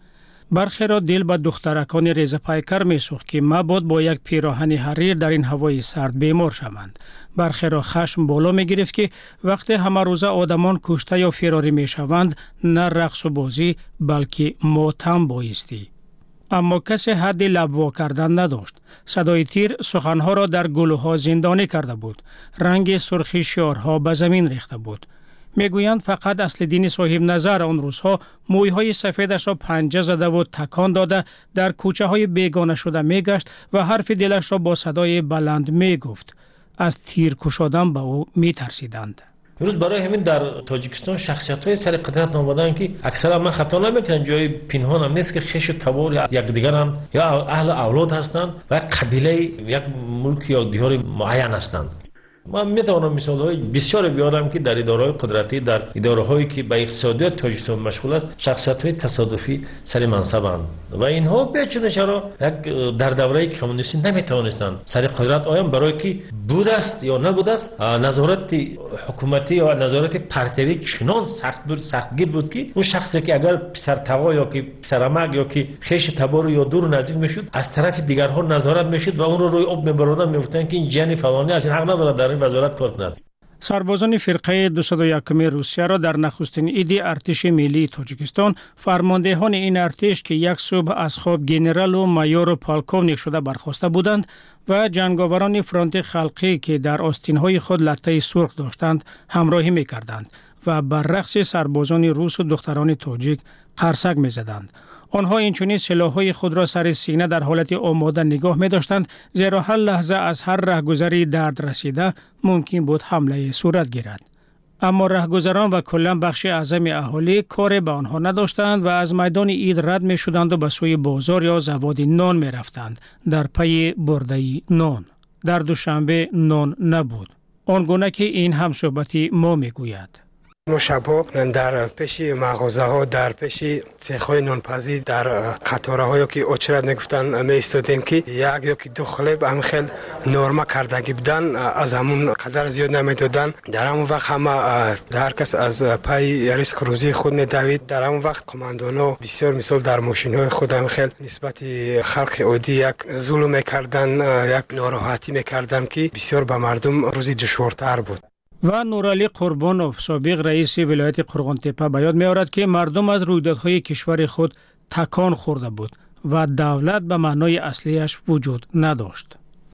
برخی را دل به دخترکان ریزه پیکر می‌سوخت که مباد با یک پیراهن حریر در این هوای سرد بیمار شوند. برخی را خشم بالا می‌گرفت که وقتی همه روزه آدمان کشته یا فراری می‌شوند، نه رقص و بازی بلکه ماتم بایستی. اما کسی حد لب وا کردن نداشت. صدای تیر سخنها را در گلوها زندانی کرده بود. رنگ سرخی شعارها به زمین ریخته بود. میگویند فقط اصل‌دین صاحب نظر آن روزها مویهای سفیدش را پنجه زده و تکان داده در کوچه های بیگانه شده میگشت و حرف دلش را با صدای بلند میگفت. از تیر کشادن به او میترسیدند. امروز برای همین در تاجیکستان شخصیت‌های سر قدرت آمدن که اکثرا من خطا نمیکنن، جای پنهان هم نیست که خش و تبار از یکدیگر هم یا اهل اولاد هستند و قبیله یک ملک یا دیار معین هستند. من میتوانم مثال‌های بسیار بیارم که در اداره‌های قدرتی، در اداره‌هایی که به اقتصادیات تاجیکستان مشغول است، شخصیت‌های تصادفی سر منصبند و اینها به چه چرا در دوره کمونیستی نمیتوانستند سر قدرت آیند، برای که بود است یا نبود است نظارت حکومتی یا نظارت پرتوی چنان سختگیر بود که اون شخصی که اگر پسر تقا یا که پسرمک یا که خیش تبار یا دور نزدیک میشد، از طرف دیگرها نظارت میشد و اون رو روی آب میبردن، میگفتن که این جن فلانی از این حق نداره در وزارت کار کند. سربازان فرقه 201 روسیه را در نخستین عید ارتش ملی تاجیکستان فرماندهان این ارتش که یک صبح از خواب گنرال و مایور و پالکوونیک شده برخاسته بودند و جنگاوران فرانت خلقی که در آستین‌های خود لطه سرخ داشتند همراهی می‌کردند و بر رقص سربازان روس و دختران تاجیک قرصک می‌زدند. آنها اینچنین سلاح‌های خود را سر سینه در حالت آماده نگاه می‌داشتند، زیرا هر لحظه از هر رهگذری درد رسیده ممکن بود حمله صورت گیرد. اما رهگذران و کلاً بخش اعظم اهالی کار به آنها نداشتند و از میدان عید رد می‌شدند و به سوی بازار یا زواد نان می‌رفتند در پی برده نان. در دوشنبه نان نبود. آنگونه که این هم صحبتی ما می‌گوید. ما شبا در پیش مغازه ها، در پیش سیخ های نانپزی، در قطاره هایی که اوچرد میگفتن می ایستادیم که یک یا که دو خلیب هم خیلی نورما کردگی بودن، از همون قدر زیاد نمیدادن. در همون وقت همه هر کس از پای ریسک روزی خود میدوید. در همون وقت کماندان ها بسیار مثال در ماشین های خود هم خیلی نسبت خلق عادی یک ظلم میکردن، یک ناراحتی میکردن که بسیار به مردم روزی دشوارتر بود. و نورعلی قربانوف سابق رئیس ولایت قرغن‌تپه به یاد می‌آورد که مردم از رویدادهای کشور خود تکان خورده بود و دولت به معنای اصلیش وجود نداشت.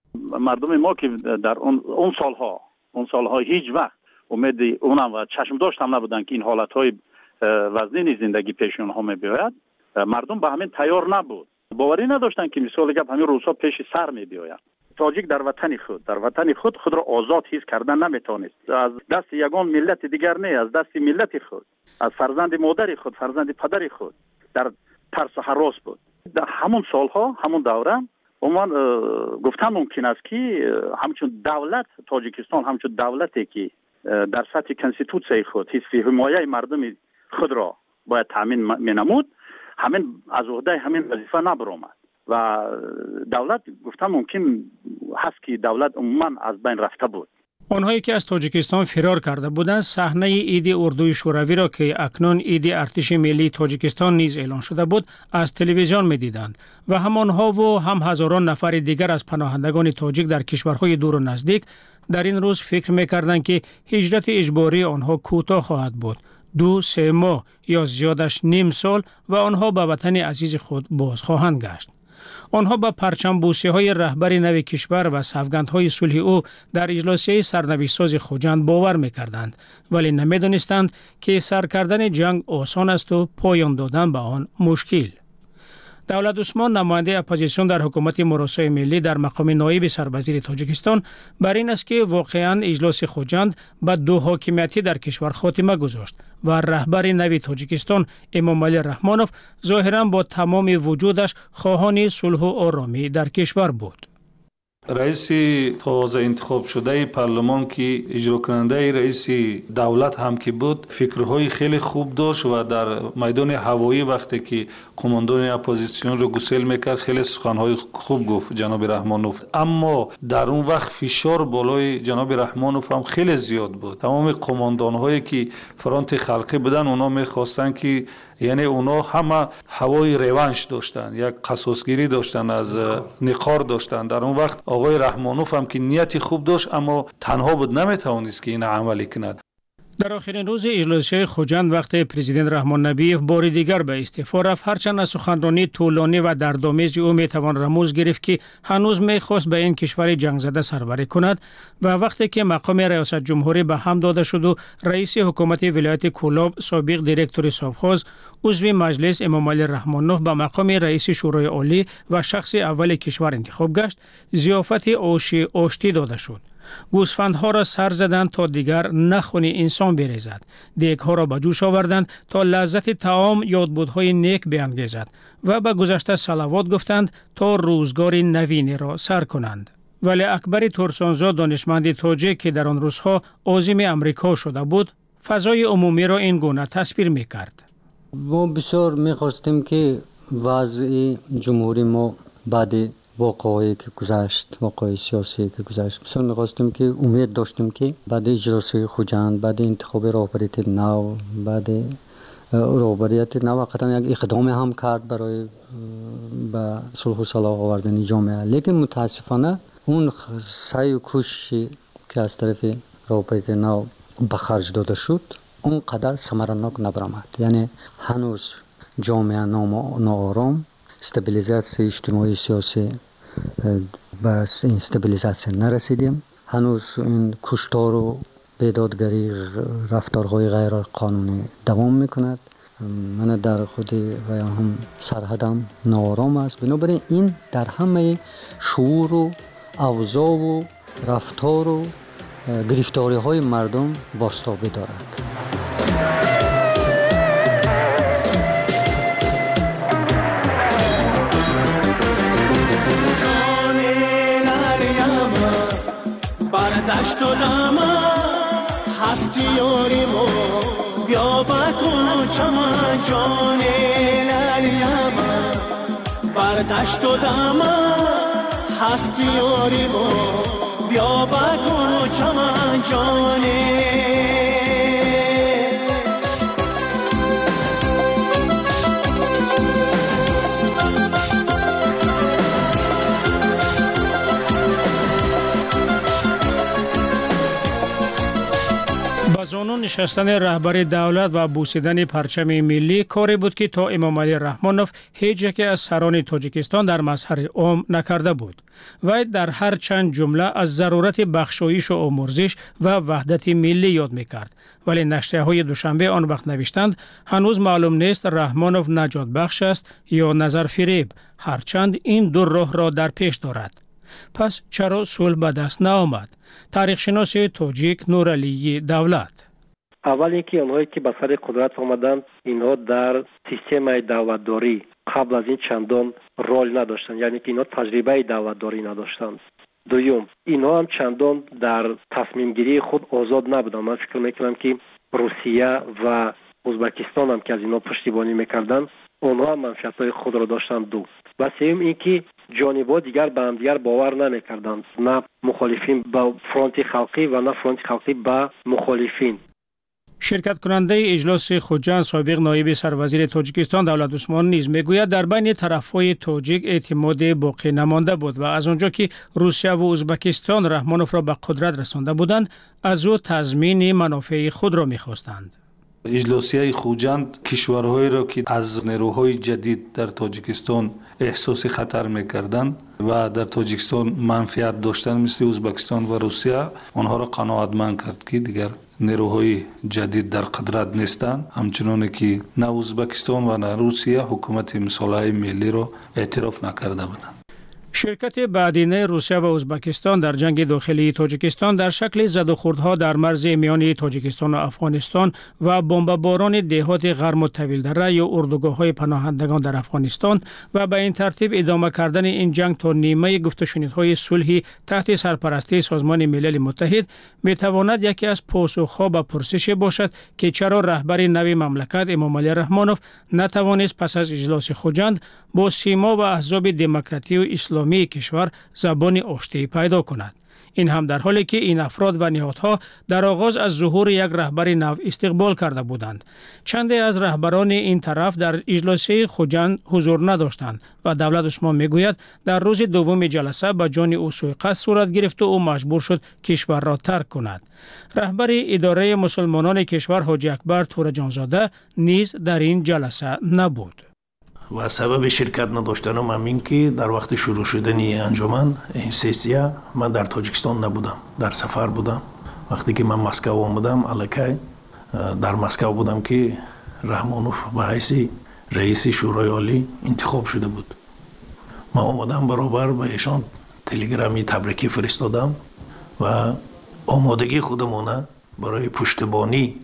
مردم ما که در اون سالها هیچ وقت امید اونم و چشم داشت هم نبودن که این حالتهای وزنی زندگی پیش اونها می‌بیاید. مردم به همین تیار نبود. باوری نداشتن که مثال گپ همین روزها پیش سر می‌بیاید. تاجیک در وطن خود خود را آزاد حس کردن نمیتونست. از دست یگان ملت دیگر نه، از دست ملت خود، از فرزند مادر خود، فرزند پدر خود در ترس و هراس بود. در همون سالها، همون دوره عموما گفتن ممکن است که همچون دولت تاجیکستان، همچون دولتی که در سطح کنستیتوسیای خود حس حمایت مردم خود را باید تامین مینمود، همین از عهده همین وظیفه نبرآمد و دولت گفتم ممکن هست که دولت عموما از بین رفته بود. آنهایی که از تاجیکستان فرار کرده بودند صحنه عید اردوی شوروی را که اکنون عید ارتش ملی تاجیکستان نیز اعلان شده بود از تلویزیون می‌دیدند و همانها و هم هزاران نفر دیگر از پناهندگان تاجیک در کشورهای دور و نزدیک در این روز فکر می‌کردند که هجرت اجباری آنها کوتاه خواهد بود، 2-3 ماه یا زیادش نیم سال و آنها به وطن عزیز خود باز خواهند گشت. آنها با پرچم بوسی های رهبر نو کشور و سوگندهای صلح او در اجلاسی سرنوشت ساز خوجند باور می‌کردند، ولی نمی‌دانستند که سر کردن جنگ آسان است و پایان دادن به آن مشکل. دولت عثمان نماینده اپوزیسیون در حکومت مراسای ملی در مقام نایب سروزیر تاجیکستان بر این است که واقعاً اجلاس خوجند به دو حاکمیتی در کشور خاتمه گذاشت و رهبر نو تاجیکستان امامعلی رحمانوف ظاهراً با تمام وجودش خواهان صلح و آرامی در کشور بود. رئیس تازه انتخاب شده پارلمان که اجرا کننده رئیس دولت هم که بود فکرهای خیلی خوب داشت و در میدان هوایی وقتی که قماندان اپوزیسیون رو گسیل میکرد خیلی سخنهای خوب گفت جناب رحمانوف، اما در اون وقت فشار بالای جناب رحمانوف هم خیلی زیاد بود. تمام قماندان هایی که فرانت خلقی بودن اونا میخواستن که یعنی اونا همه هوای روانش داشتن، یک قصاصگیری داشتن، از نقار داشتن. در اون وقت آقای رحمانوف هم که نیتی خوب داشت اما تنها بود، نمیتوانست که این عملی کند. در آخرین روز اجلاس خوجند وقتی پرزیدنت رحمان نبیف بار دیگر به استعفا رفت، هرچند از سخنرانی طولانی و دردآمیز او میتوان رموز گرفت که هنوز میخواست به این کشور جنگ زده سربری کند و وقتی که مقام ریاست جمهوری به هم داده شد و رئیس حکومت ولایت کولاب سابق دیرکتور سابخاز عضو مجلس امام علی رحمانوف به مقام رئیس شورای عالی و شخص اول کشور انتخاب گشت، ضیافت آشتی داده شد. گوسفندها را سر زدند تا دیگر نخون انسان بریزد. دیگها را به جوش آوردند تا لذت طعام یادبودهای نیک بیانگیزد و به گذشته صلوات گفتند تا روزگار نوینی را سر کنند. ولی اکبر ترسانزاد دانشمند تاجیک که در آن روزها عازم امریکا شده بود، فضای عمومی را این گونه تصویر می‌کرد. ما بسیار می‌خواستیم که وضع جمهوری ما بعد واقعی که گذشت، واقعی سیاسی که گذشت، بسیار می‌خواستیم که امید داشتیم که بعد اجلاس خوجند، بعد انتخاب رهبریت نو، بعد رهبریت نو واقعا یک اقدام هم کرد برای به صلح و صلاح آوردن جامعه، لیکن متاسفانه اون سعی و کوششی که از طرف رهبریت نو به خرج داده شد اونقدر ثمرناک نبرآمد. یعنی هنوز جامعه ناآرام، استابیلیزاسیون اجتماعی سیاسی به این استابیلیزاسیون نرسیدیم. هنوز این کشتار و بیدادگری، رفتارهای غیر قانونی دوام میکند. من در خود و هم سرحدم ناآرام است. بنابراین این در همه شعور و اوضاع و رفتار و گرفتاری های مردم بازتابی دارد. دشت و دما هستی یاریمو بیا بکن چمن جان لالیما بر دشت و دما هستی یاریمو بیا بکن چمن جان زانو نشستن رهبر دولت و بوسیدن پرچم ملی کاری بود که تا امام علی رحمانوف هیچ یک از سران تاجیکستان در مظهر عام نکرده بود. وی در هر چند جمله از ضرورت بخشایش و آمرزش و وحدت ملی یاد میکرد. ولی نشریه های دوشنبه آن وقت نوشتند هنوز معلوم نیست رحمانوف نجات بخش است یا نظر فریب، هرچند این دو راه را در پیش دارد. پس چرا صلح به دست نآمد؟ تاریخ شناس تاجیک نورعلی دولت: اول اینکه اونهایی که به سر قدرت آمدند اینها در سیستم دولتداری قبل از این چندان رول نداشتند، یعنی که اینها تجربه دولتداری نداشتند. دوم، اینها هم چندان در تصمیم گیری خود آزاد نبودند. من فکر میکنم که روسیه و ازبکستان هم که از اینها پشتیبانی میکردند اونها هم منفعت‌های خود را داشتند. دو و سوم اینکه جانب‌ها دیگر به هم دیگر باور نمی‌کردند، نه مخالفین با فرانت خلقی و نه فرانت خلقی با مخالفین. شرکت کننده اجلاس خوجند سابق نایب سروزیر تاجیکستان دولت عثمان نیز میگوید در بین طرف‌های تاجیک اعتماد باقی نمانده بود و از آنجا که روسیه و ازبکستان رحمانوف را به قدرت رسانده بودند از او تضمین منافع خود را می‌خواستند. اجلاسیه خوجند کشورهایی را که از نیروهای جدید در تاجیکستان احساس خطر میکردند و در تاجیکستان منفعت داشتن مثل ازبکستان و روسیه آنها را قناعتمند کرد که دیگر نیروهای جدید در قدرت نیستند، همچنان که نه ازبکستان و نه روسیه حکومت مصالحه ملی را اعتراف نکرده بودند. شرکت بعدینه روسیه و ازبکستان در جنگ داخلی تاجیکستان در شکل زد و خوردها در مرز میانی تاجیکستان و افغانستان و بمباران دهات غرم و طویل دره یا اردوگاه‌های پناهندگان در افغانستان و به این ترتیب ادامه کردن این جنگ تا نیمه گفت‌وشنیدهای صلحی تحت سرپرستی سازمان ملل متحد میتواند یکی از پاسخ‌ها به پرسش باشد که چرا رهبر نوی مملکت امام علی رحمانوف نتوانست پس از اجلاس خوجند با سیما و احزاب دموکراتی و اسلامی کشور زبان آشتی پیدا کند. این هم در حالی که این افراد و نهادها در آغاز از ظهور یک رهبر نو استقبال کرده بودند. چندی از رهبران این طرف در اجلاس خوجند حضور نداشتند و دولت عثمان میگوید در روز دوم جلسه به جان او سوء صورت گرفت و او مجبور شد کشور را ترک کند. رهبر اداره مسلمانان کشور حاجی اکبر تورجانزاده نیز در این جلسه نبود. و سبب شرکت نداشتنم همین که در وقت شروع شدن انجمن این سسیه من در تاجیکستان نبودم، در سفر بودم. وقتی که من مسکو آمدم الکی در مسکو بودم که رحمانوف به حیث رئیس شورای عالی انتخاب شده بود. من آمدم برابر به ایشان تلگرامی تبریکی فرستادم و آمادگی خودمونه برای پشتیبانی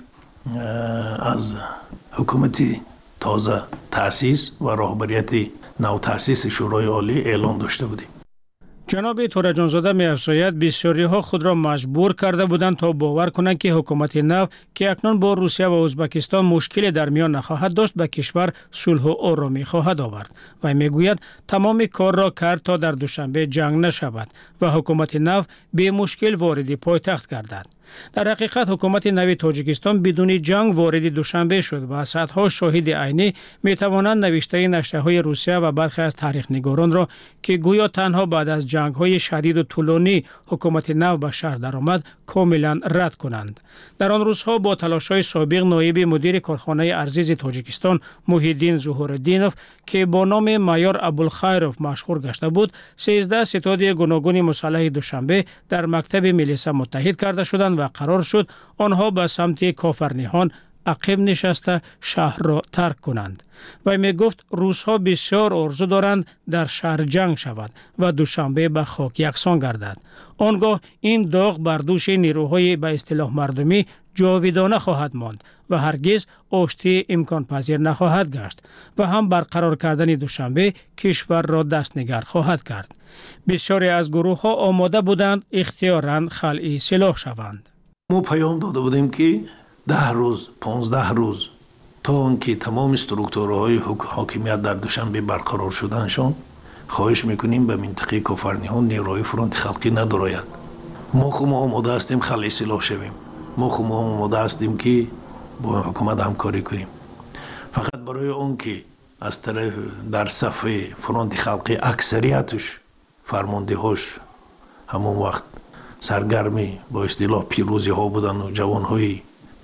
از حکومتی تازه تأسیس و رهبریت نو تأسیس شورای عالی اعلان داشته بودیم. جناب تورجانزاده می‌افزاید بسیاری ها خود را مجبور کرده بودند تا باور کنند که حکومت نو که اکنون با روسیه و ازبکستان مشکل در میان نخواهد داشت به کشور صلح و آرامی خواهد آورد و میگوید تمام کار را کرد تا در دوشنبه جنگ نشود و حکومت نو به مشکل وارد پایتخت گردد. در حقیقت حکومت نو تاجیکستان بدون جنگ وارد دوشنبه شد و صدها شاهد عینی می توانند نوشته نشریه های روسیه و برخی از تاریخ نگاران را که گویا تنها بعد از جنگ های شدید و طولانی حکومت نو به شهر درآمد کاملا رد کنند. در آن روزها با تلاش های سابق نایب مدیر کارخانه ارزیز تاجیکستان موحیدین ظهورالدینوف که با نام مایور ابوالخیروف مشهور گشته بود 13 ستاد گوناگون مسلح دوشنبه در مکتب ملیسا متحد کرده شدند و قرار شد آنها به سمت کافرنیهان عقب نشسته شهر را ترک کنند. و می گفت روس‌ها بسیار آرزو دارند در شهر جنگ شود و دوشنبه به خاک یکسان گردد. آنگاه این داغ بر دوش نیروهای به اصطلاح مردمی جاویدانه خواهد ماند و هرگز آشتی امکان پذیر نخواهد گشت و هم برقرار کردن دوشنبه کشور را دستنگر خواهد کرد. بسیاری از گروه ها آماده بودند اختیاراً خلع سلاح شوند. ما پیام داده بودیم که 10 روز 15 روز تا آنکه تمام استروکتورهای حاکمیت در دوشنبه برقرار شدنشان خواهش میکنیم به منطقه کافرنیهان نیروهای فرانت خلقی ندراید. ما آماده هستیم خلع سلاح شویم. ما آماده هستیم که با حکومت همکاری کنیم. فقط برای اون که از طرف در صف فرانت خلقی اکثریتش فرمانده هاش همون وقت سرگرمی با اصطلاح پیروزی ها بودن و جوان های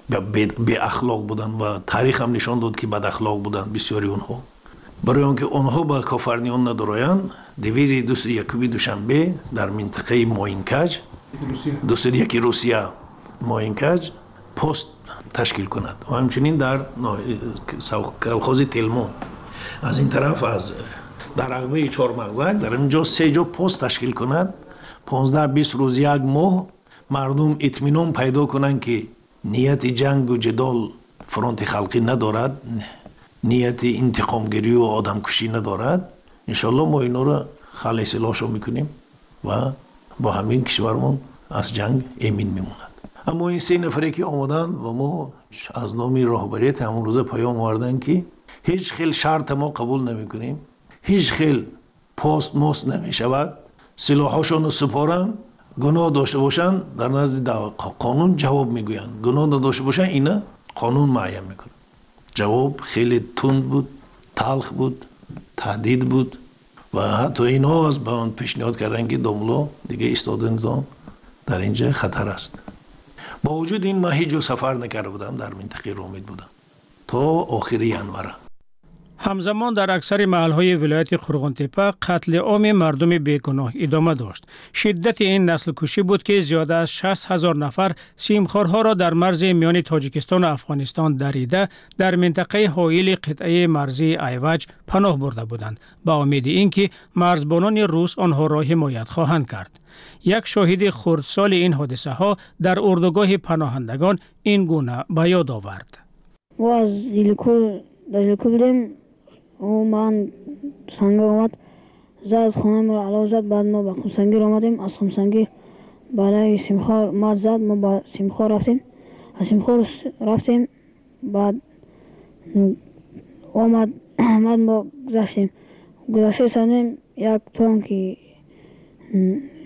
بی اخلاق بودن و تاریخ هم نشان داد که بد اخلاق بودن بسیاری اونها. برای آنکه اونها با کافرنیان ندارایند دیویز 21 دوشنبه در منطقه ماینکج 21 روسیه ماینکج پست تشکیل کند و همچنین در کلخاز تلمون از این طرف از در عقبه چهارمغزک در اینجا 3 جا پست تشکیل کند 15-20 روز یک ماه مردم اطمینان پیدا کنند که نیت جنگ و جدال فرانت خلقی ندارد، نیت انتقامگیری و آدمکشی ندارد. انشالله ما اینا را خلع سلاحشو میکنیم و با همین کشورمون از جنگ امین میموند. اما این 3 نفری که آمدن و ما از نام رهبریت همون روز پیام آوردن که هیچ خیل شرط ما قبول نمیکنیم، هیچ خیل پست ماست نمیشود، سلاحاشون سپارن، گناه داشته باشن در نزد قانون جواب میگوین، گناه نداشته باشن اینا قانون معین میکنه. جواب خیلی تند بود، تلخ بود، تهدید بود و حتی اینا از به آن پیشنهاد کردن که داملا دیگه ایستادن در اینجا خطر است. با وجود این من هیچ جا سفر نکرده بودم، در منطقه رومید بودم تا آخر ینوره. همزمان در اکثر محل‌های ولایت قرغن‌تپه قتل عام مردم بیگناه ادامه داشت. شدت این نسل کشی بود که زیاده از 60,000 نفر سیمخوارها را در مرز میان تاجیکستان و افغانستان دریده در منطقه حائل قطعه مرزی ایوج پناه برده بودند با امید اینکه مرزبانان روس آنها را حمایت خواهند کرد. یک شاهد خردسال این حادثه ها در اردوگاه پناهندگان این گونه به یاد آورد. و از ایلکو بودیم و من سنگ آمد زد خانم را علاو زد. بعد ما به خمسنگی را آمدیم. از خمسنگی برای سیمخوار ما زد. ما با سیمخوار رفتیم. از سیمخوار رفتیم بعد آمد ما گذشتیم. گذشته سنیم یک تانکی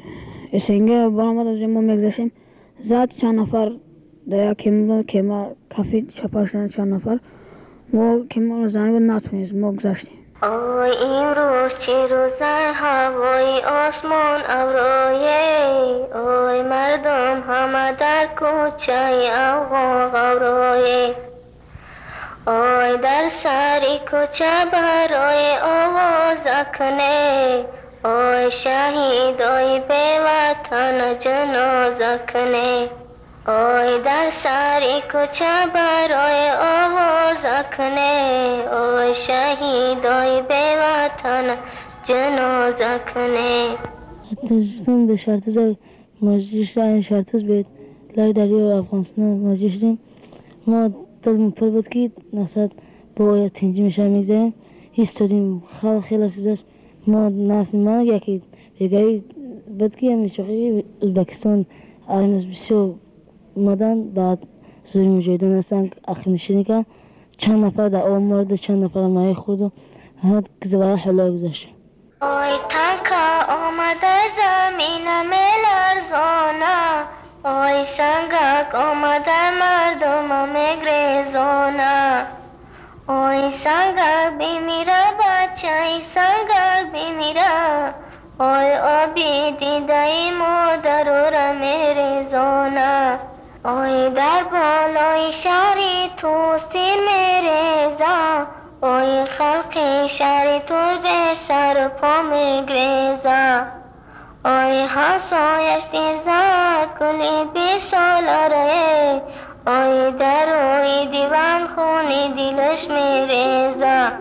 اسنگه برآمد از ما میگذشیم زد چند نفر در کیما کافی چپاشتن چند نفر ما کیما رو زنی بود نتونیست ما گذشتیم. آی امروز چه روزه هوای آسمان ابرویه آی مردم همه در کوچه اوغا غورویه آی در سری کوچه برای آواز کنه آی شهید آی به وطن جنازه کنه آی در سری کوچه برای آواز کنه آی شهید آی به وطن جنازه کنه تاجیکستان به شرطوز ماجیشتن شرطوز به لای دریا افغانستان ماجیشتیم ما دلمون پر بود که نصد با تنجی میشه میگذاریم ایستادیم خیلی چیزاش ما نسیم ما یکی بگایی بود که همی چاقی ازبکستان ایناز بسیار اومدن بعد زوری مجایدن هستن اخی نشینی که چند نفر در آن مورد چند نفر مایی خود و هد گذبه حلای گذاشت آی تنکا آمده زمین ملرزانه آی سنگک آمده مردم مگریزانه آی سنگک بمیره بچه سنگک بمیره آی آبی دیده مادر را میریزانه آی در بالای شهری توستین میریزه آی خلق شهری تو به سر پا میگریزه آی همسایش دیرزه کلی 20 ساله آی در روی دیوان خونی دیلش میریزه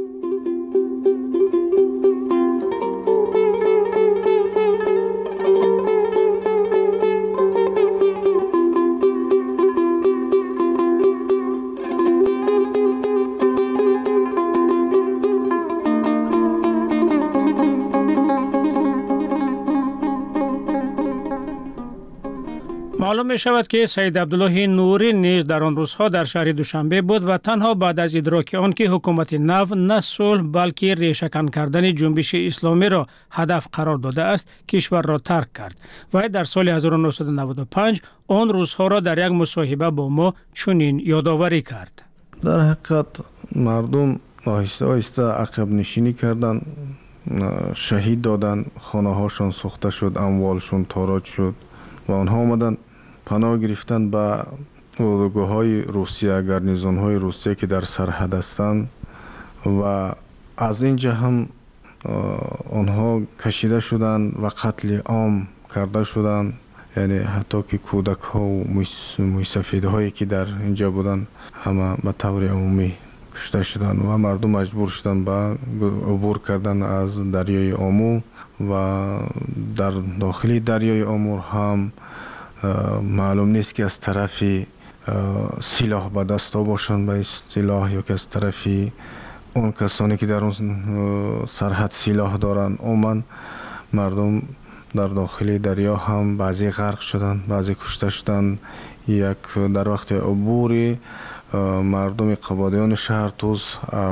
معلوم می شود که سید عبدالله نوری نیز در آن روزها در شهر دوشنبه بود و تنها بعد از ادراک آن که حکومت نو نه صلح بلکه ریشه‌کن کردن جنبش اسلامی را هدف قرار داده است کشور را ترک کرد و در سال 1995 آن روزها را در یک مصاحبه با ما چنین یادآوری کرد. در حقیقت مردم آهسته آهسته عقب نشینی کردن، شهید دادن، خانه هاشون سوخته شد، اموالشون تاراج شد و آنها آمدن پناه گرفتن به اردوگاه‌های روسیه، گارنیزون‌های روسیه که در سرحد هستند و از اینجا هم آنها کشیده شدند و قتل عام کرده شدند، یعنی حتی که کودک ها و موسفید هایی که در اینجا بودند همه به طور عمومی کشته شدند و مردم مجبور شدند به عبور کردن از دریای آمو و در داخلی دریای آمو هم معلوم نیست که از طرف سلاح به دست باشند به سلاح یا که از طرف اون کسانی که در اون سرحد سلاح دارند اومن. مردم در داخلی دریا هم بعضی غرق شدند، بعضی کشته شدند. یک در وقت عبور مردم قبادیان شهرتوز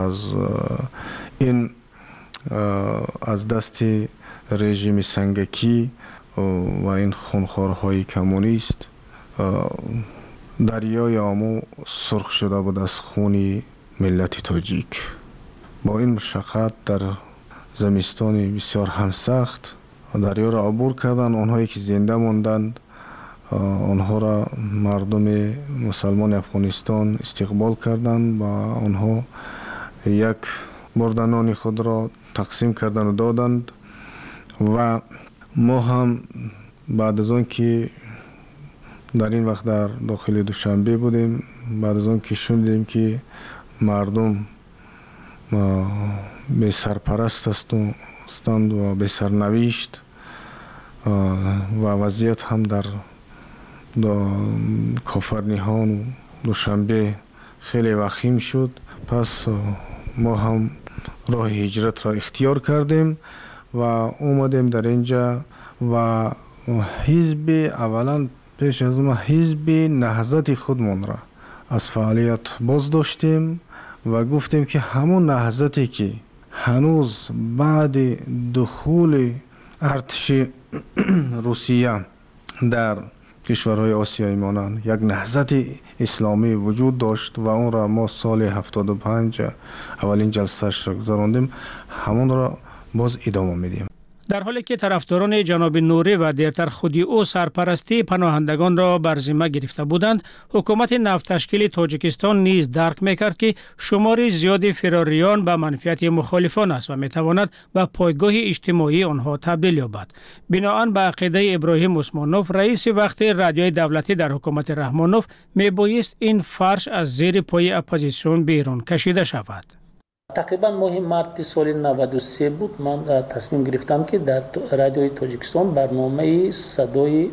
از دست رژیم سنگکی و این خونخوارهای کمونیست دریای آمو سرخ شده بود از خون ملت تاجیک. با این مشقت در زمستان بسیار هم سخت دریا را عبور کردند. آنهایی که زنده ماندند آنها را مردم مسلمان افغانستان استقبال کردند و آنها یک بردنان خود را تقسیم کردند و دادند و ما هم بعد از آن که در این وقت در داخل دوشنبه بودیم، بعد از آن که شنیدیم که مردم به سرپرست هستند و به سرنوشت و وضعیت هم در کافرنیهان و دوشنبه خیلی وخیم شد، پس ما هم راه هجرت را اختیار کردیم و اومدیم در اینجا و حزب اولا پیش از ما حزب نهضت خودمون را از فعالیت باز داشتیم و گفتیم که همون نهضتی که هنوز بعد دخول ارتش روسیه در کشورهای آسیایی مانند یک نهضت اسلامی وجود داشت و اون را ما سال 75 اولین جلسه‌اش را گذراندیم، همون را باز ادامه میدیم. در حالی که طرفداران جناب نوری و دیرتر خودی او سرپرستی پناهندگان را بر ذمه گرفته بودند، حکومت نفت تشکیل تاجیکستان نیز درک میکرد که شمار زیادی فراریان به منفعت مخالفان است و میتواند به پایگاه اجتماعی آنها تبدیل یابد. بناهن به عقیده ابراهیم عثمانوف، رئیس وقت رادیوی دولتی در حکومت رحمانوف، میبایست این فرش از زیر پای اپوزیسیون بیرون کشیده شود. تقریبا ماه مارت سال 93 بود من تصمیم گرفتم که در رادیوی تاجیکستان برنامه صدای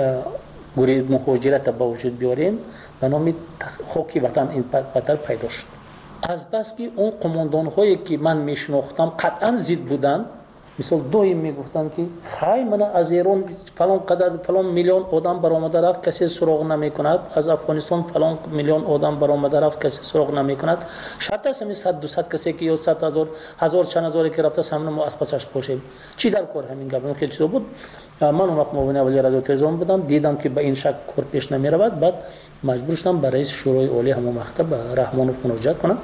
مهاجرت به وجود بیاریم به نام خاک وطن این وطن پیدا شد. از بس که اون قماندان هایی که من میشناختم قطعا ضد بودن، مثال دوی میگفتن که خیلی من از ایران فلان میلیون آدم برآمده رفت کسی سراغ نمیکند، از افغانستان فلان میلیون آدم برآمده رفت کسی سراغ نمیکند، شرط است همین 100-200 کسی که یا 100,000 چند هزاری که رفته همون ما از پسش باشیم. چی در کار همین گپ خیلی چیزا بود. من اون وقت معاون اولیه رادیو تلویزیون بودم، دیدم که به این شکل کار پیش نمیرود، بعد مجبور شدم به رئیس شورای عالی همون مکتب رحمانوف مراجعه کنم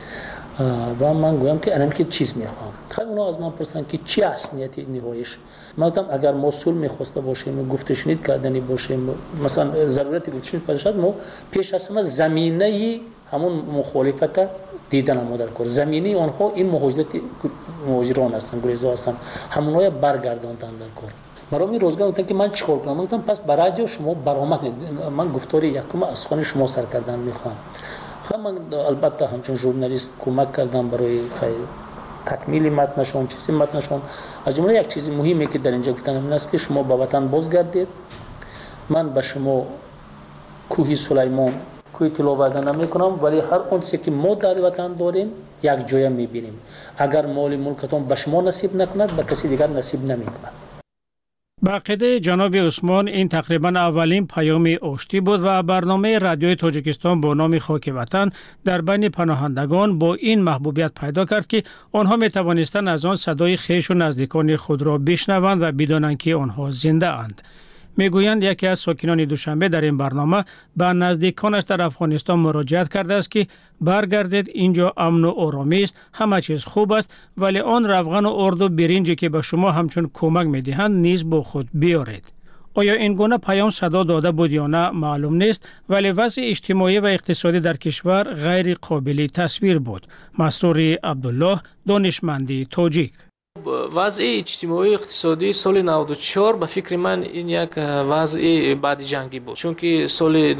و من گویم که الان که چیز میخوام. خیلی اونا از من پرسیدن که چی است نیت نهاییش. من گفتم اگر موصول میخواسته باشیم گفته شنید کردنی باشیم، مثلا ضرورت گفته شنید پیدا شد، ما پیش از همه زمینه همون مخالفت دیدن ما در کار، زمینه آنها این مهاجران هستن، گریزا هستن، همونها برگرداندن در کار. مرا می روزگار گفتن که من چیکار کنم؟ من گفتم پس برای رادیو شما برآمد من گفتاری یکم از خانه شما سر کردن میخوام. من البته همچون ژورنالیست کمک کردم برای تکمیل متنشون، چیزی متنشون. از جمله یک چیز مهمی که در اینجا گفتن این است که شما به وطن بازگردید. من به شما کوه سلیمان، کوه طلا وعده نمیکنم، ولی هر آنچه که ما در وطن داریم یک جای میبینیم. اگر مال ملکتون به شما نصیب نکند به کسی دیگر نصیب نمیکند. به عقیده جناب عثمان این تقریبا اولین پیام آشتی بود و برنامه رادیوی تاجیکستان با نام خاک وطن در بین پناهندگان با این محبوبیت پیدا کرد که آنها می توانستند از آن صدای خویش و نزدیکان خود را بشنوند و بدانند که آنها زنده اند. میگویند یکی از ساکنان دوشنبه در این برنامه به نزدیکانش در افغانستان مراجعت کرده است که برگردید، اینجا امن و آرامی است، همه چیز خوب است، ولی آن روغن و آرد و برنجی که به شما همچون کمک میدهند نیز با خود بیارید. آیا این گونه پیام صدا داده بود یا نه معلوم نیست، ولی وضع اجتماعی و اقتصادی در کشور غیر قابل تصویر بود. مسرور عبدالله، دانشمندی تاجیک. وضع اجتماعی اقتصادی سال 94 به فکر من این یک وضع بعد جنگی بود، چون که سال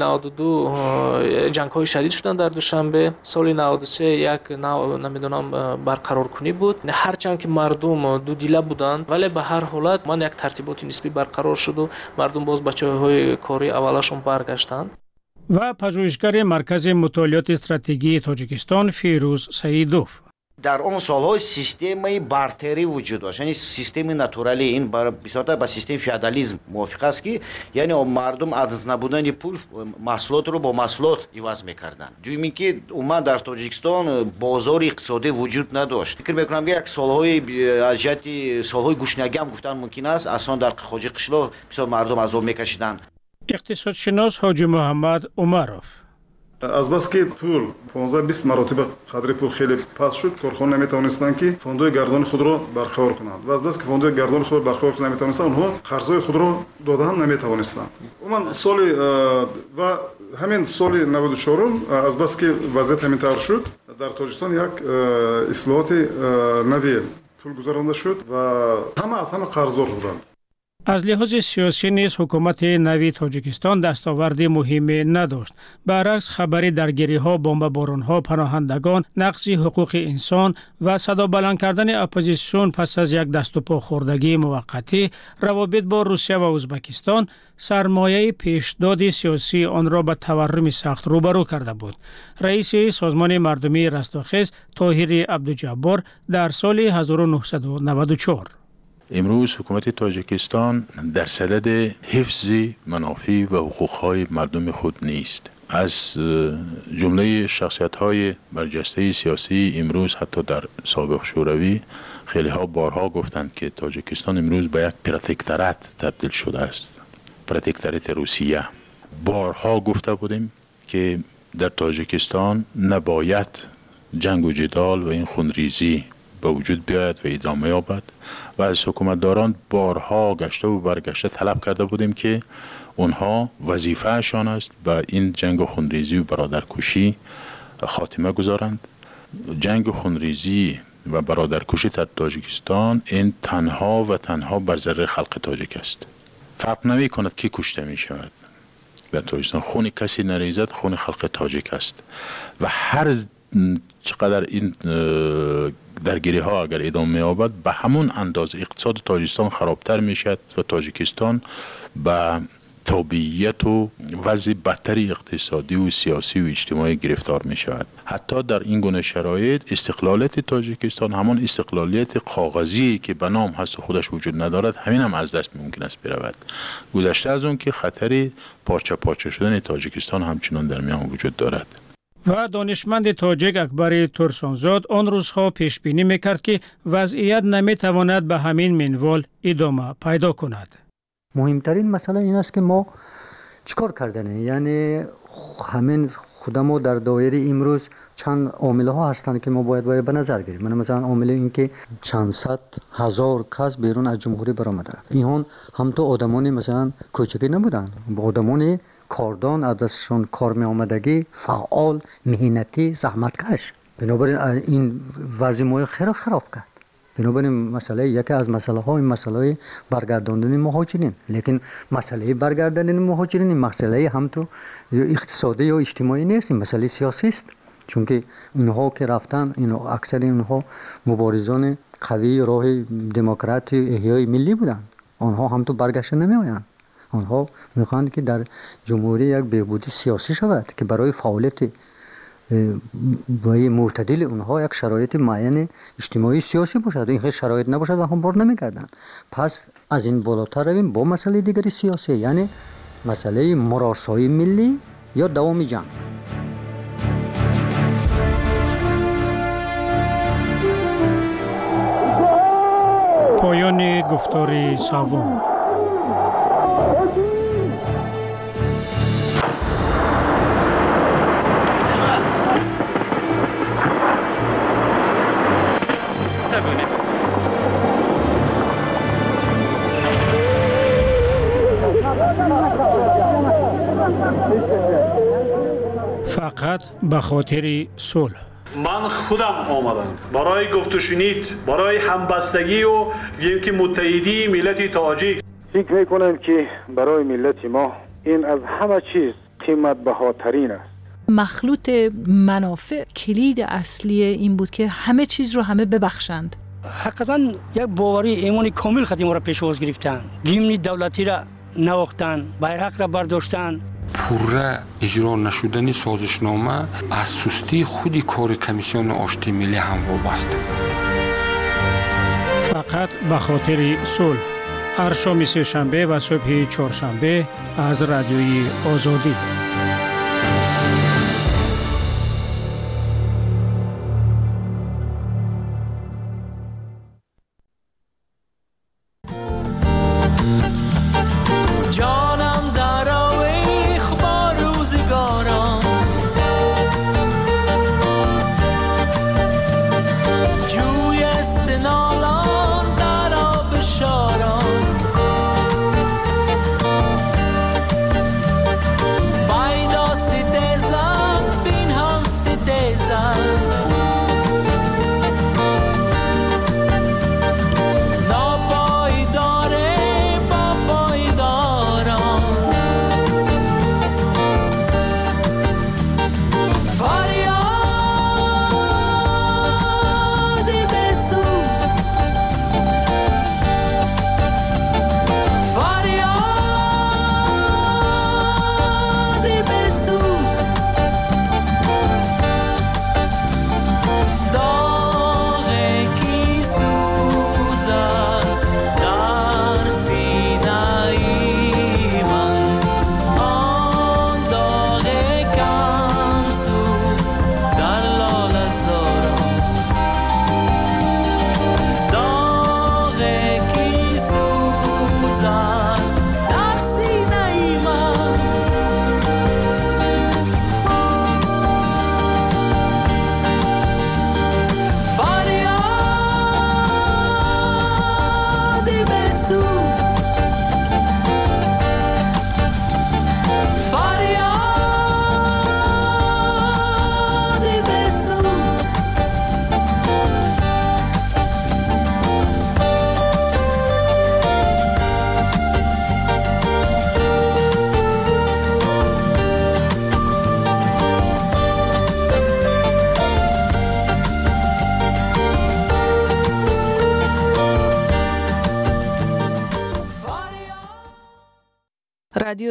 92 جنگ های شدید شدن در دوشنبه، سال 93 یک نمیدونم برقرار کنی بود، هرچند که مردم دو دیله بودند ولی به هر حالت من یک ترتیبات نسبی برقرار شد و مردم باز بچه‌های کاری اولشون برگشتند. و پژوهشگر مرکز مطالعات استراتژی تاجیکستان فیروز سعیدوف: در اون سال‌ها سیستم بارتری وجود داشت، یعنی سیستم ناتورالی، این بسیار با سیستم فئودالیسم موافق است که یعنی مردم از نبودن پول محصولات رو با محصولات عوض می‌کردن. دومی که اومد در تاجیکستان بازار اقتصادی وجود نداشت. فکر می‌کنم که یک سال‌های از جهت سال‌های گشنگی هم گفتن ممکن است، اصلا در خواجه قشلا بسیار مردم عذاب می‌کشیدن. اقتصادشناس حاجی محمد عمرов: از بس که پول 15-20 مراتب قدر پول خیلی پس شد، کارخانه نمیتوانستند که فوندوی گردان خود را برقرار کنند و از بس که فوندوی گردان خود را برقرار کنند نمیتوانستند، اونها قرضای خود را داده هم نمیتوانستند. من سال و همین سال 94 از بس که وضعیت همین طور شد، در تاجیکستان یک اصلاحات نوی پول گذرانده شد و همه از همه قرضدار بودند. از لحاظ سیاسی نیز حکومت نوی تاجیکستان دستاورد مهمی نداشت. برعکس خبری درگیری‌ها، بمباران‌ها، پناهندگان، نقض حقوق انسان و صدا بلند کردن اپوزیسیون پس از یک دست و پا خوردگی موقتی، روابط با روسیه و ازبکستان سرمایه پیشداد سیاسی آن را به تورم سخت روبرو کرده بود. رئیس سازمان مردمی رستاخیز طاهر عبدالجبار در سال 1994: امروز حکومت تاجیکستان در صدد حفظ منافع و حقوق‌های مردم خود نیست. از جمله شخصیت‌های برجسته سیاسی امروز حتی در سابق شوروی خیلی ها بارها گفتند که تاجیکستان امروز به یک پروتکتورات تبدیل شده است، پروتکتورات روسیه. بارها گفته بودیم که در تاجیکستان نباید جنگ و جدال و این خونریزی به وجود بیاید و ادامه یابد و از حکومتداران بارها گشته و برگشته طلب کرده بودیم که اونها وظیفهشان است به این جنگ و خونریزی و برادرکشی خاتمه گذارند. جنگ و خونریزی و برادرکشی در تاجیکستان این تنها و تنها بر ضرر خلق تاجیک است. فرق نمی کند کی کشته می شود در تاجیکستان. خون کسی نریزد، خون خلق تاجیک است و هر چقدر این درگیری ها اگر ادامه یابد به همون اندازه اقتصاد تاجیکستان خرابتر می شود و تاجیکستان به تابعیت و وضع بدتری اقتصادی و سیاسی و اجتماعی گرفتار می شود. حتی در این گونه شرایط استقلالیت تاجیکستان، همان استقلالیت کاغذی که به نام هست و خودش وجود ندارد، همین هم از دست ممکن است برود. گذشته از اون که خطری پارچه پارچه شدن تاجیکستان همچنان در میان وجود دارد. و دانشمند تاجیک اکبر ترسانزاد آن روزها پیش بینی میکرد که وضعیت نمیتواند به همین منوال ادامه پیدا کند. مهمترین مسئله این است که ما چیکار کردنه، یعنی همین خودمو در دایره امروز چند عامل ها هستند که ما باید به نظر گیریم. مثلا عامل این که چند صد هزار کس بیرون از جمهوری برآمده. اینها هم تو آدمانی مثلا کوچکی نبودن، آدمانی کاردان، ازشون کار می آمدگی، فعال، مهنتی، زحمتکش. بنابراین این وضع ما خیلی خراب کرد. بنابراین مسئله یکی از مسئله ها این مسئله برگرداندن مهاجرین، لیکن مسئله برگرداندن مهاجرین مسئله هم تو اقتصادی یا اجتماعی نیست، این مسئله سیاسی است. چون که اینها که رفتن، اینها اکثر اینها مبارزان قوی راه دموکراسی احیای ملی بودند، آنها هم تو برگشته نمیآیند. آنها میخواهند که در جمهوری یک بهبودی سیاسی شود که برای فعالیت برای معتدل اونها یک شرایط معین اجتماعی سیاسی باشد. این شرایط نباشد و هم بار نمیگردند. پس از این بالاتر رویم با مسئله دیگری سیاسی، یعنی مسئله مراسای ملی یا دوام جنگ. پایان گفتار سوم. فقط به خاطر صلح. من خودم آمدم برای گفت و شنید، برای همبستگی و یکی متحدی ملت تاجیک. فکر میکنم که برای ملت ما این از همه چیز قیمت بهاترین است. مخلوط منافع کلید اصلی این بود که همه چیز رو همه ببخشند. حقیقتا یک باوری ایمان کامل خدمت ما را پیشواز گرفتن، گیمنی دولتی را نواختن، بیرق را برداشتن. پوره اجرا نشدن سازشنامه از سستی خودی کار کمیسیون آشتی ملی هم وابسته. فقط به خاطر صلح. هر شام سه شنبه و صبح چهارشنبه از رادیوی آزادی.